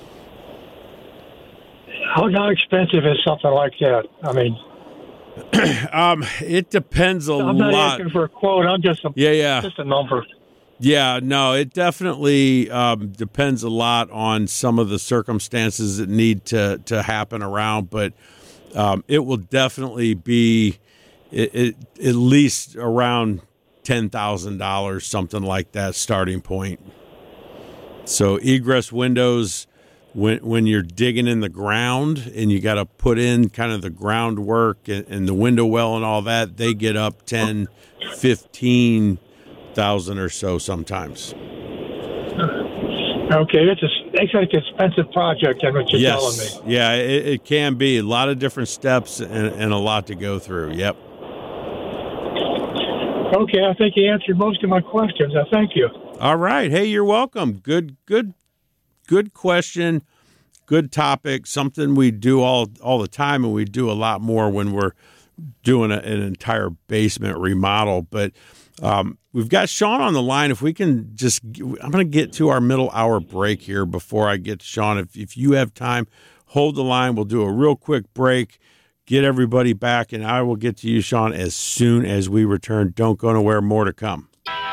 How, how expensive is something like that? I mean, um, it depends a lot. I'm not asking for a quote. I'm just a, yeah, yeah. just a number. Yeah, no, it definitely um, depends a lot on some of the circumstances that need to, to happen around, but um, it will definitely be it, it, at least around ten thousand dollars, something like that, starting point. So egress windows, when when you're digging in the ground and you got to put in kind of the groundwork and, and the window well and all that, they get up ten, fifteen thousand or so sometimes. Okay, it's a it's like an expensive project, and what you're yes. telling me. Yeah, it, it can be a lot of different steps and, and a lot to go through. Yep. Okay, I think you answered most of my questions. I thank you. All right. Hey, you're welcome. Good, good, good question. Good topic. Something we do all all the time, and we do a lot more when we're doing a, an entire basement remodel. But um, we've got Sean on the line. If we can just, I'm going to get to our middle hour break here before I get to Sean. If if you have time, hold the line. We'll do a real quick break, get everybody back, and I will get to you, Sean, as soon as we return. Don't go nowhere. More to come.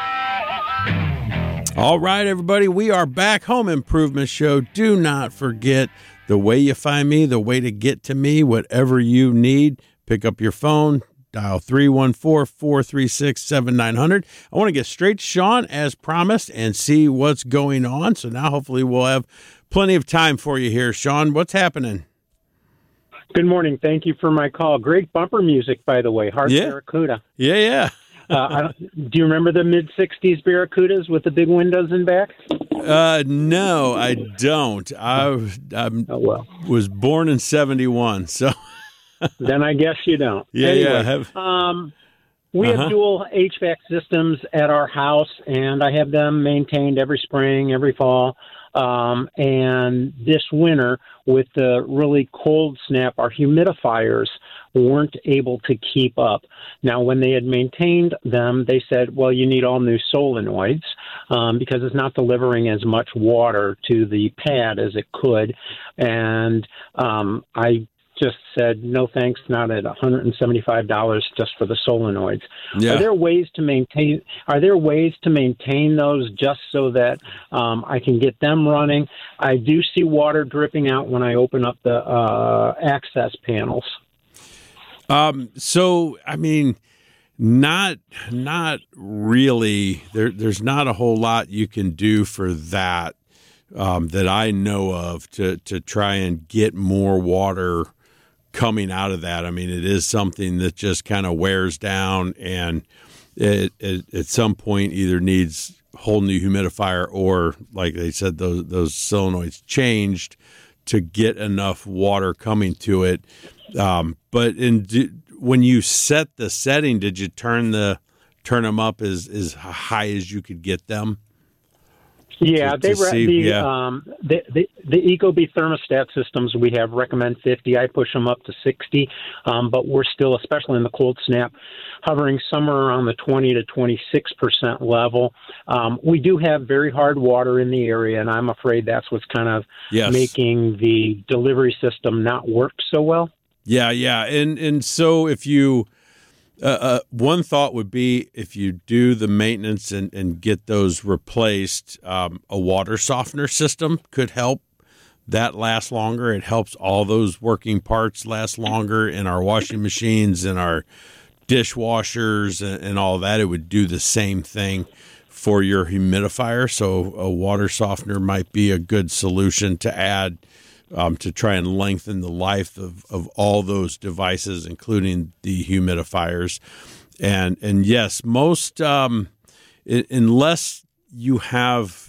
All right, everybody, we are back. Home Improvement Show. Do not forget the way you find me, the way to get to me, whatever you need. Pick up your phone, dial three one four, four three six, seven nine zero zero. I want to get straight to Sean, as promised, and see what's going on. So now hopefully we'll have plenty of time for you here. Sean, what's happening? Good morning. Thank you for my call. Great bumper music, by the way. Heart yeah. Barracuda. Yeah, yeah. uh, I don't, do you remember the mid sixties Barracudas with the big windows in back? Uh, no, I don't. I I'm, oh, well. was born in seventy-one, so... Then I guess you don't. Yeah, anyway, yeah. Have... Um, we uh-huh. have dual H V A C systems at our house, and I have them maintained every spring, every fall. Um, and this winter, with the really cold snap, our humidifiers weren't able to keep up. Now, when they had maintained them, they said, well, you need all new solenoids um, because it's not delivering as much water to the pad as it could. And um, I just said, no thanks, not at one hundred seventy-five dollars just for the solenoids. Yeah. Are there ways to maintain Are there ways to maintain those just so that um, I can get them running? I do see water dripping out when I open up the uh, access panels. Um. So, I mean, not not really. There, there's not a whole lot you can do for that um, that I know of to to try and get more water coming out of that. I mean, it is something that just kind of wears down, and it, it at some point either needs a whole new humidifier or, like they said, those those solenoids changed to get enough water coming to it. Um, but in when you set the setting, did you turn the turn them up as as high as you could get them? Yeah, to, they to see, the, yeah. Um, the the the Ecobee thermostat systems we have recommend fifty. I push them up to sixty, um, but we're still, especially in the cold snap, hovering somewhere around the twenty to twenty-six percent level. Um, we do have very hard water in the area, and I'm afraid that's what's kind of yes. making the delivery system not work so well. Yeah, yeah, and and so if you. Uh, uh, one thought would be if you do the maintenance and, and get those replaced, um, a water softener system could help that last longer. It helps all those working parts last longer in our washing machines and our dishwashers and, and all that. It would do the same thing for your humidifier. So a water softener might be a good solution to add Um, to try and lengthen the life of, of all those devices, including the humidifiers. And and yes, most, um, I- unless you have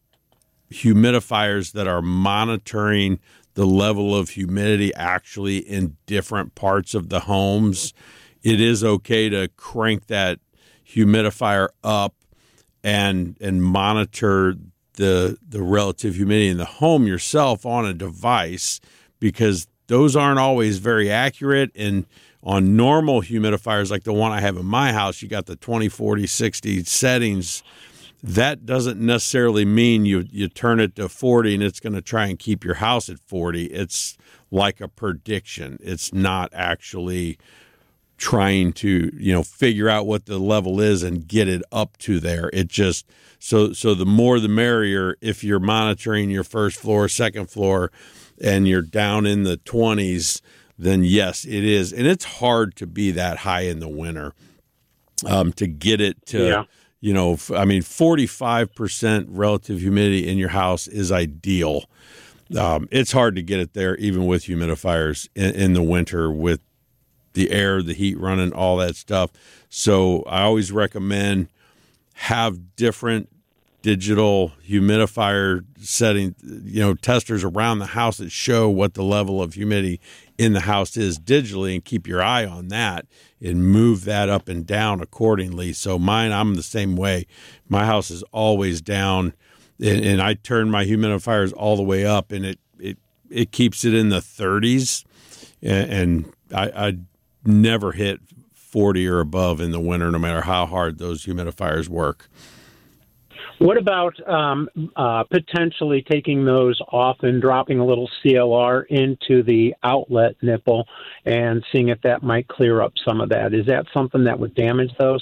humidifiers that are monitoring the level of humidity actually in different parts of the homes, it is okay to crank that humidifier up and and monitor the the relative humidity in the home yourself on a device, because those aren't always very accurate. And on normal humidifiers like the one I have in my house, you got the twenty, forty, sixty settings. That doesn't necessarily mean you you turn it to forty and it's going to try and keep your house at forty. It's like a prediction. It's not actually trying to, you know, figure out what the level is and get it up to there. It just, so so the more the merrier. If you're monitoring your first floor, second floor, and you're down in the twenties, then yes, it is. And it's hard to be that high in the winter, um, to get it to, yeah. you know, I mean, forty-five percent relative humidity in your house is ideal. Um, it's hard to get it there even with humidifiers in, in the winter, with the air, the heat running, all that stuff. So I always recommend have different digital humidifier setting, you know, testers around the house that show what the level of humidity in the house is digitally, and keep your eye on that and move that up and down accordingly. So mine, I'm the same way. My house is always down, and, and I turn my humidifiers all the way up, and it it, it keeps it in the thirties, and, and I, I never hit forty or above in the winter, no matter how hard those humidifiers work. What about um, uh, potentially taking those off and dropping a little C L R into the outlet nipple and seeing if that might clear up some of that? Is that something that would damage those?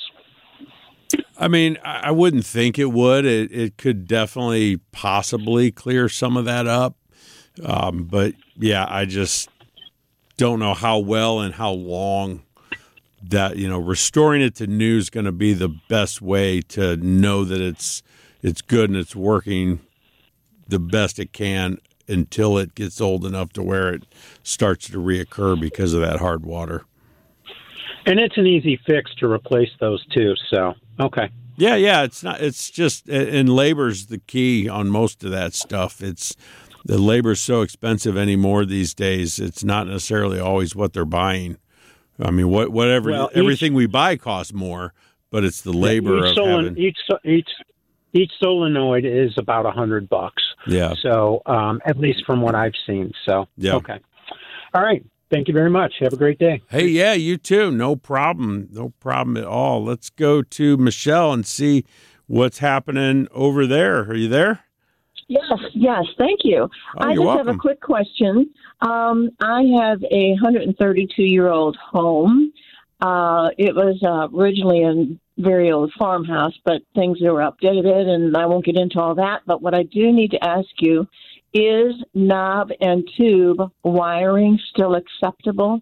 I mean, I wouldn't think it would. It, it could definitely possibly clear some of that up. Um, but, yeah, I just don't know how well and how long that, you know, restoring it to new is going to be the best way to know that it's it's good and it's working the best it can until it gets old enough to where it starts to reoccur because of that hard water. And it's an easy fix to replace those too. So, okay. Yeah, yeah. It's not. It's just, and labor's the key on most of that stuff. It's the labor's so expensive anymore these days. It's not necessarily always what they're buying. I mean, what whatever well, each, everything we buy costs more, but it's the labor each of solon, having each each each solenoid is about a hundred bucks. Yeah. So um, at least from what I've seen. So yeah. Okay. All right. Thank you very much. Have a great day. Hey, yeah, you too. No problem. No problem at all. Let's go to Michelle and see what's happening over there. Are you there? Yes, yes. Thank you. Oh, I just welcome. have a quick question. Um, I have a one hundred thirty-two-year-old home. Uh, it was uh, originally a very old farmhouse, but things were updated, and I won't get into all that. But what I do need to ask you, is knob and tube wiring still acceptable?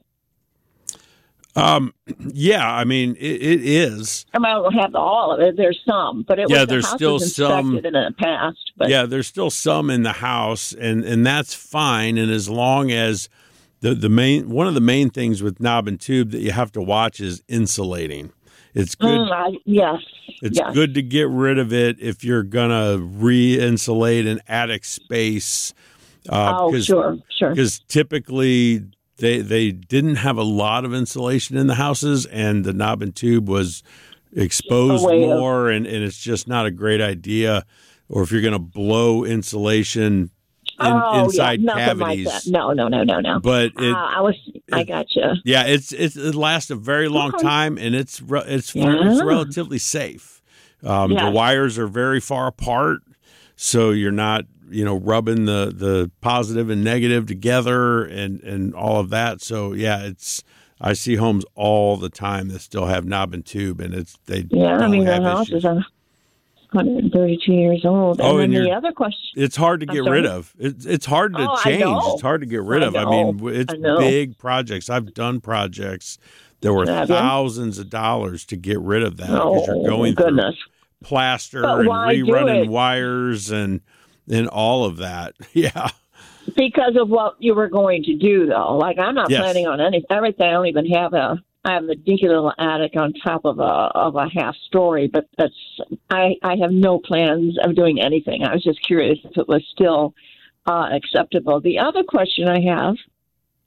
Um, yeah, I mean, it, it is. I mean, I don't have all of it. There's some, but it yeah, was there's the house still was some inspected in the past. But yeah, there's still some in the house, and, and that's fine. And as long as the the main one of the main things with knob and tube that you have to watch is insulating. It's good. Mm, I, yes. It's yes. good to get rid of it if you're gonna re-insulate an attic space. Uh, oh, sure, sure. Because typically they they didn't have a lot of insulation in the houses, and the knob and tube was exposed more, of- and, and it's just not a great idea. Or if you're going to blow insulation in, oh, inside yeah, nothing cavities, like that. No, no, no, no, no. But it, uh, I was, it, I gotcha. Yeah, it's, it's it lasts a very long time, and it's re- it's Yeah. it's relatively safe. Um, Yes. The wires are very far apart, so you're not, you know, rubbing the, the positive and negative together and, and all of that. So yeah, it's I see homes all the time that still have knob and tube, and it's they Yeah, don't I mean, the have house issues. is one hundred thirty-two years old. Oh, and and then the you're- other question. It's hard to I'm get sorry? rid of. It's it's hard to Oh, I change. know. It's hard to get rid I of. I know. mean, it's I know. big projects. I've done projects that were Have you? thousands of dollars to get rid of that because Oh, you're going goodness. through plaster But and why do rerunning it? wires and and all of that. Yeah. Because of what you were going to do, though. Like, I'm not Yes. planning on any everything. I don't even have a. I have a dinky little attic on top of a of a half story, but that's I I have no plans of doing anything. I was just curious if it was still uh, acceptable. The other question I have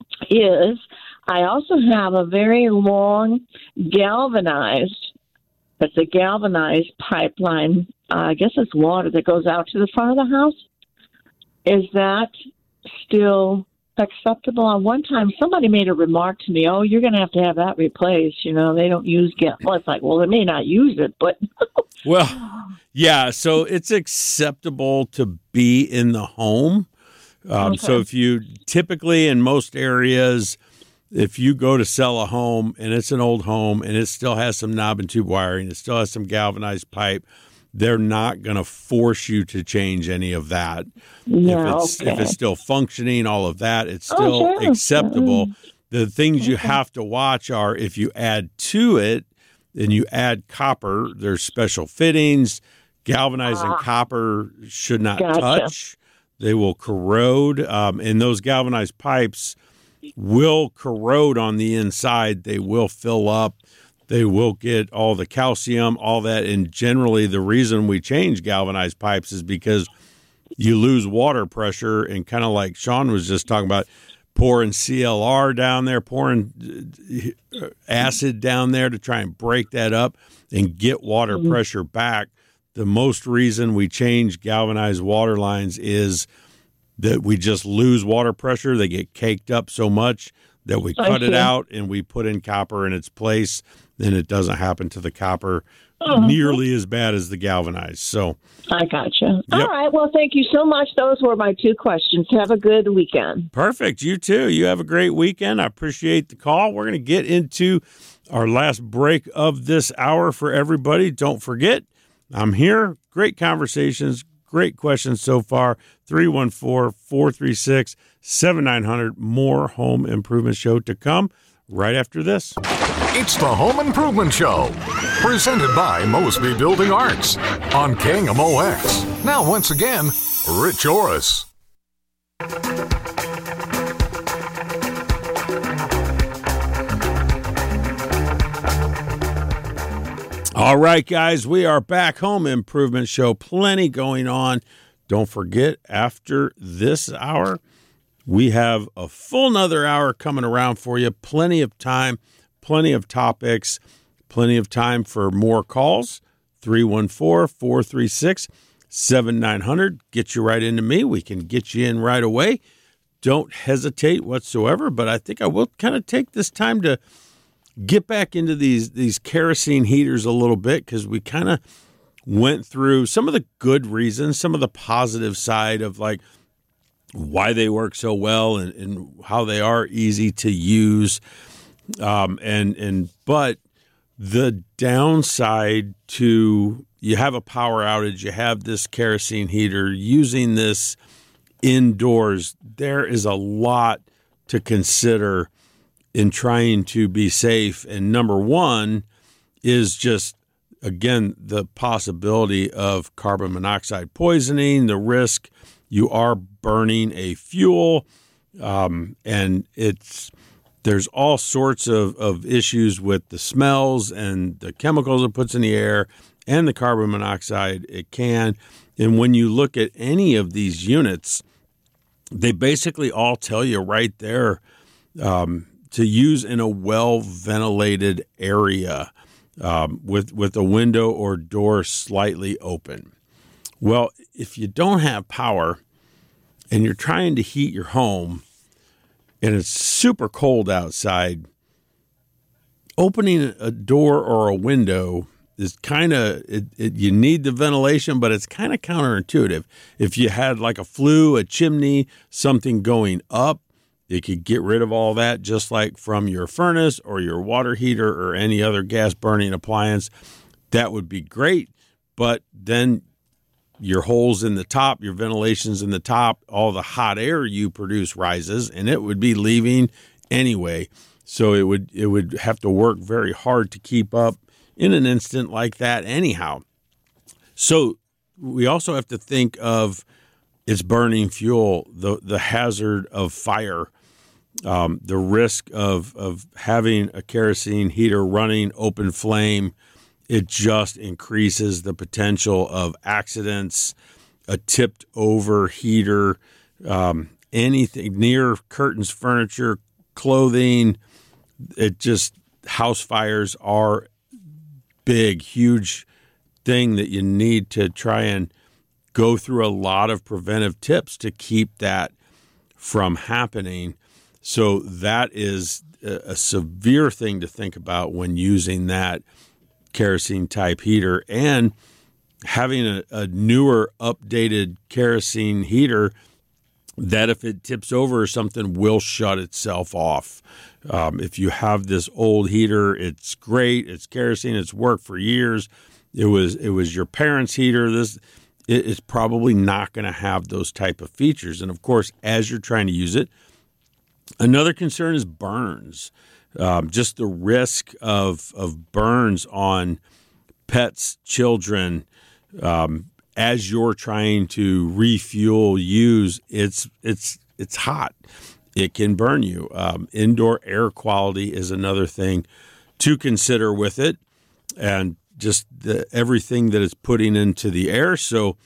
is, I also have a very long galvanized It's a galvanized pipeline. Uh, I guess it's water that goes out to the front of the house. Is that still acceptable? On one time, somebody made a remark to me, oh, you're going to have to have that replaced. You know, they don't use gas. Well, it's like, well, they may not use it, but... Well, yeah, so it's acceptable to be in the home. Um, Okay. So if you typically in most areas, if you go to sell a home and it's an old home and it still has some knob and tube wiring, it still has some galvanized pipe, they're not going to force you to change any of that. Yeah, if it's okay. if it's still functioning, all of that, it's Oh, still sure. acceptable. The things you Okay. have to watch are if you add to it and you add copper, there's special fittings. Galvanized and Ah. copper should not Gotcha. touch. They will corrode, um, and those galvanized pipes will corrode on the inside. They will fill up. They will get all the calcium, all that. And generally, the reason we change galvanized pipes is because you lose water pressure. And kind of like Sean was just talking about, pouring C L R down there, pouring uh, acid down there to try and break that up and get water Mhm. pressure back. The most reason we change galvanized water lines is that we just lose water pressure. They get caked up so much that we I cut it see. out and we put in copper in its place. Then it doesn't happen to the copper Oh. nearly as bad as the galvanized. So I gotcha. Yep. All right. Well, thank you so much. Those were my two questions. Have a good weekend. perfect. You too. You have a great weekend. I appreciate the call. We're going to get into our last break of this hour for everybody. Don't forget, I'm here. Great conversations. Great questions so far. three one four, four three six, seven nine zero zero. More Home Improvement Show to come right after this. It's the Home Improvement Show, presented by Mosby Building Arts on K M O X. Now, once again, Rich Orris. All right, guys, we are back. Home Improvement Show. Plenty going on. Don't forget, after this hour, we have a full another hour coming around for you. Plenty of time, plenty of topics, plenty of time for more calls. three one four, four three six, seven nine zero zero. Get you right into me. We can get you in right away. Don't hesitate whatsoever, but I think I will kind of take this time to get back into these these kerosene heaters a little bit, because we kind of went through some of the good reasons, some of the positive side of like why they work so well and, and how they are easy to use. Um, and and but the downside to, you have a power outage, you have this kerosene heater, using this indoors, there is a lot to consider in trying to be safe. And number one is just, again, the possibility of carbon monoxide poisoning, the risk. You are burning a fuel, um, and it's there's all sorts of, of issues with the smells and the chemicals it puts in the air and the carbon monoxide it can. And when you look at any of these units, they basically all tell you right there, um, to use in a well-ventilated area, um, with, with a window or door slightly open. Well, if you don't have power and you're trying to heat your home and it's super cold outside, opening a door or a window is kind of, it, it, you need the ventilation, but it's kind of counterintuitive. If you had like a flue, a chimney, something going up, you could get rid of all that, just like from your furnace or your water heater or any other gas burning appliance. That would be great. But then your holes in the top, your ventilation's in the top, all the hot air you produce rises, and it would be leaving anyway. So it would it would have to work very hard to keep up in an instant like that anyhow. So we also have to think of it's burning fuel, the the hazard of fire, um, the risk of of having a kerosene heater running open flame. It just increases the potential of accidents, a tipped over heater, um, anything near curtains, furniture, clothing. It just, house fires are big, huge thing that you need to try and go through a lot of preventive tips to keep that from happening. So that is a, a severe thing to think about when using that kerosene type heater, and having a, a newer, updated kerosene heater that if it tips over or something will shut itself off. Um, if you have this old heater, it's great. It's kerosene. It's worked for years. It was it was your parents' heater. This it, it's probably not going to have those type of features. And of course, as you're trying to use it, another concern is burns. Um, just the risk of of burns on pets, children, um, as you're trying to refuel, use, it's it's it's hot. It can burn you. Um, indoor air quality is another thing to consider with it, and just the, everything that it's putting into the air. So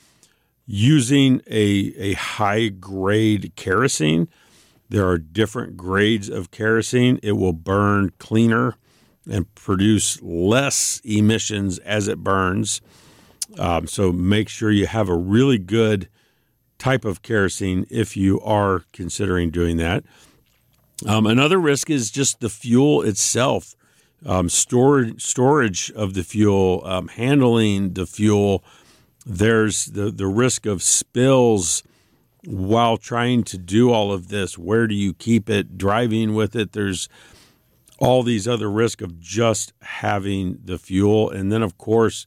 using a a high grade kerosene, there are different grades of kerosene. It will burn cleaner and produce less emissions as it burns. Um, so make sure you have a really good type of kerosene if you are considering doing that. Um, another risk is just the fuel itself, um, storage storage of the fuel, um, handling the fuel. There's the, the risk of spills while trying to do all of this. Where do you keep it? Driving with it, there's all these other risks of just having the fuel. And then, of course,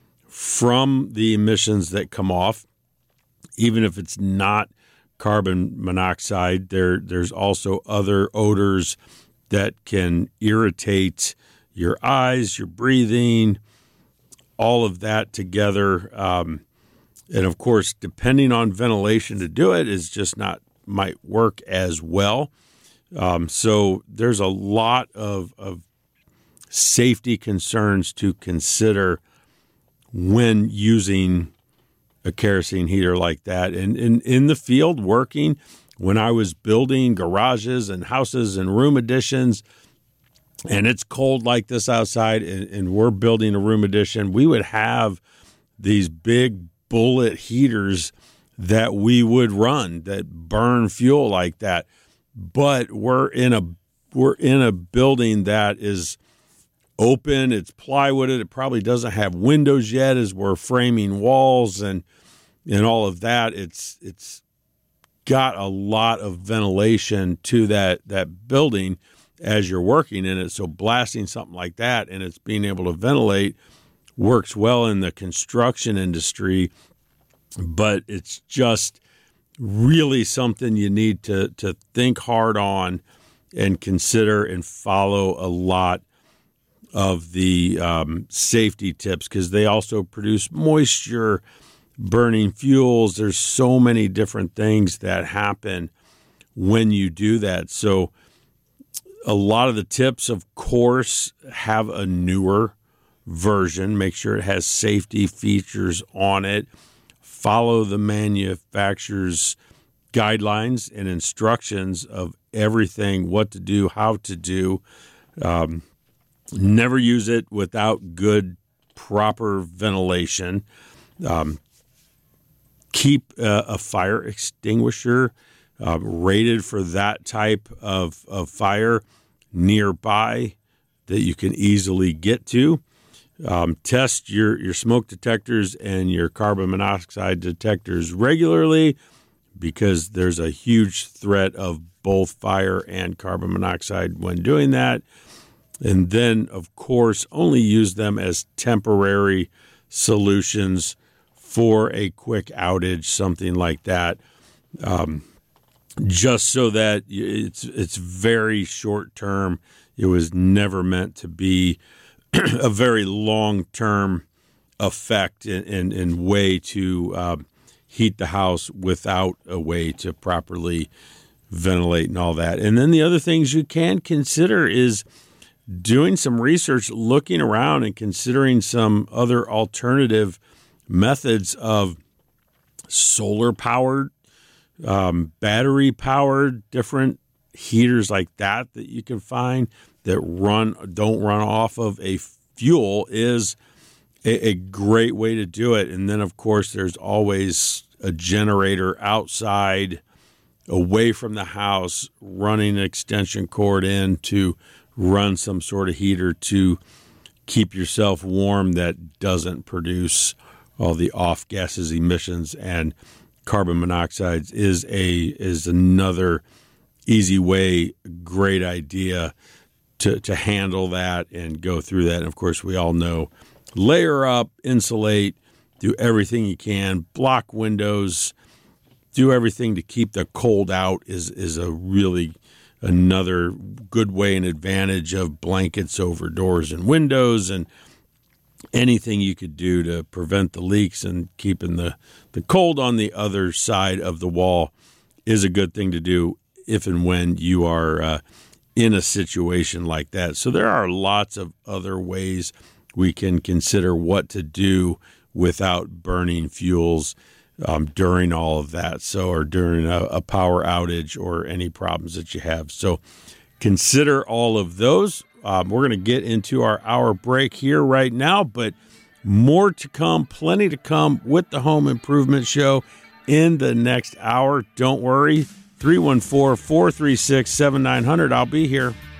from the emissions that come off, even if it's not carbon monoxide, there there's also other odors that can irritate your eyes, your breathing, all of that together. Um, and of course, depending on ventilation to do it is just not might work as well. Um, so there's a lot of, of safety concerns to consider when using a kerosene heater like that. And in, in the field working, when I was building garages and houses and room additions, and it's cold like this outside, and, and we're building a room addition, we would have these big bullet heaters that we would run that burn fuel like that. But we're in a we're in a building that is open, it's plywooded, it probably doesn't have windows yet as we're framing walls and and all of that. It's it's got a lot of ventilation to that that building as you're working in it. So blasting something like that and it's being able to ventilate works well in the construction industry, but it's just really something you need to to think hard on and consider and follow a lot of the um, safety tips, because they also produce moisture, burning fuels. There's so many different things that happen when you do that. So a lot of the tips, of course, have a newer version. Make sure it has safety features on it. Follow the manufacturer's guidelines and instructions of everything, what to do, how to do. Um, never use it without good, proper ventilation. Um, keep a, a fire extinguisher uh, rated for that type of, of fire nearby that you can easily get to. Um, test your, your smoke detectors and your carbon monoxide detectors regularly, because there's a huge threat of both fire and carbon monoxide when doing that. And then, of course, only use them as temporary solutions for a quick outage, something like that, um, just so that it's it's very short term. It was never meant to be a very long-term effect and, and, and way to uh, heat the house without a way to properly ventilate and all that. And then the other things you can consider is doing some research, looking around and considering some other alternative methods of solar-powered, um, battery-powered, different heaters like that that you can find that run don't run off of a fuel is a, a great way to do it. And then, of course, there's always a generator outside, away from the house, running an extension cord in to run some sort of heater to keep yourself warm that doesn't produce all the off gases, emissions, and carbon monoxides is a is another easy way, great idea to, to handle that and go through that. And, of course, we all know layer up, insulate, do everything you can, block windows, do everything to keep the cold out is, is a really another good way and advantage of blankets over doors and windows and anything you could do to prevent the leaks and keeping the, the cold on the other side of the wall is a good thing to do if and when you are uh, in a situation like that. So there are lots of other ways we can consider what to do without burning fuels um, during all of that. So, or during a, a power outage or any problems that you have. So consider all of those. Um, we're going to get into our hour break here right now, but more to come, plenty to come with the Home Improvement Show in the next hour. Don't worry. three one four, four three six, seven nine zero zero. I'll be here.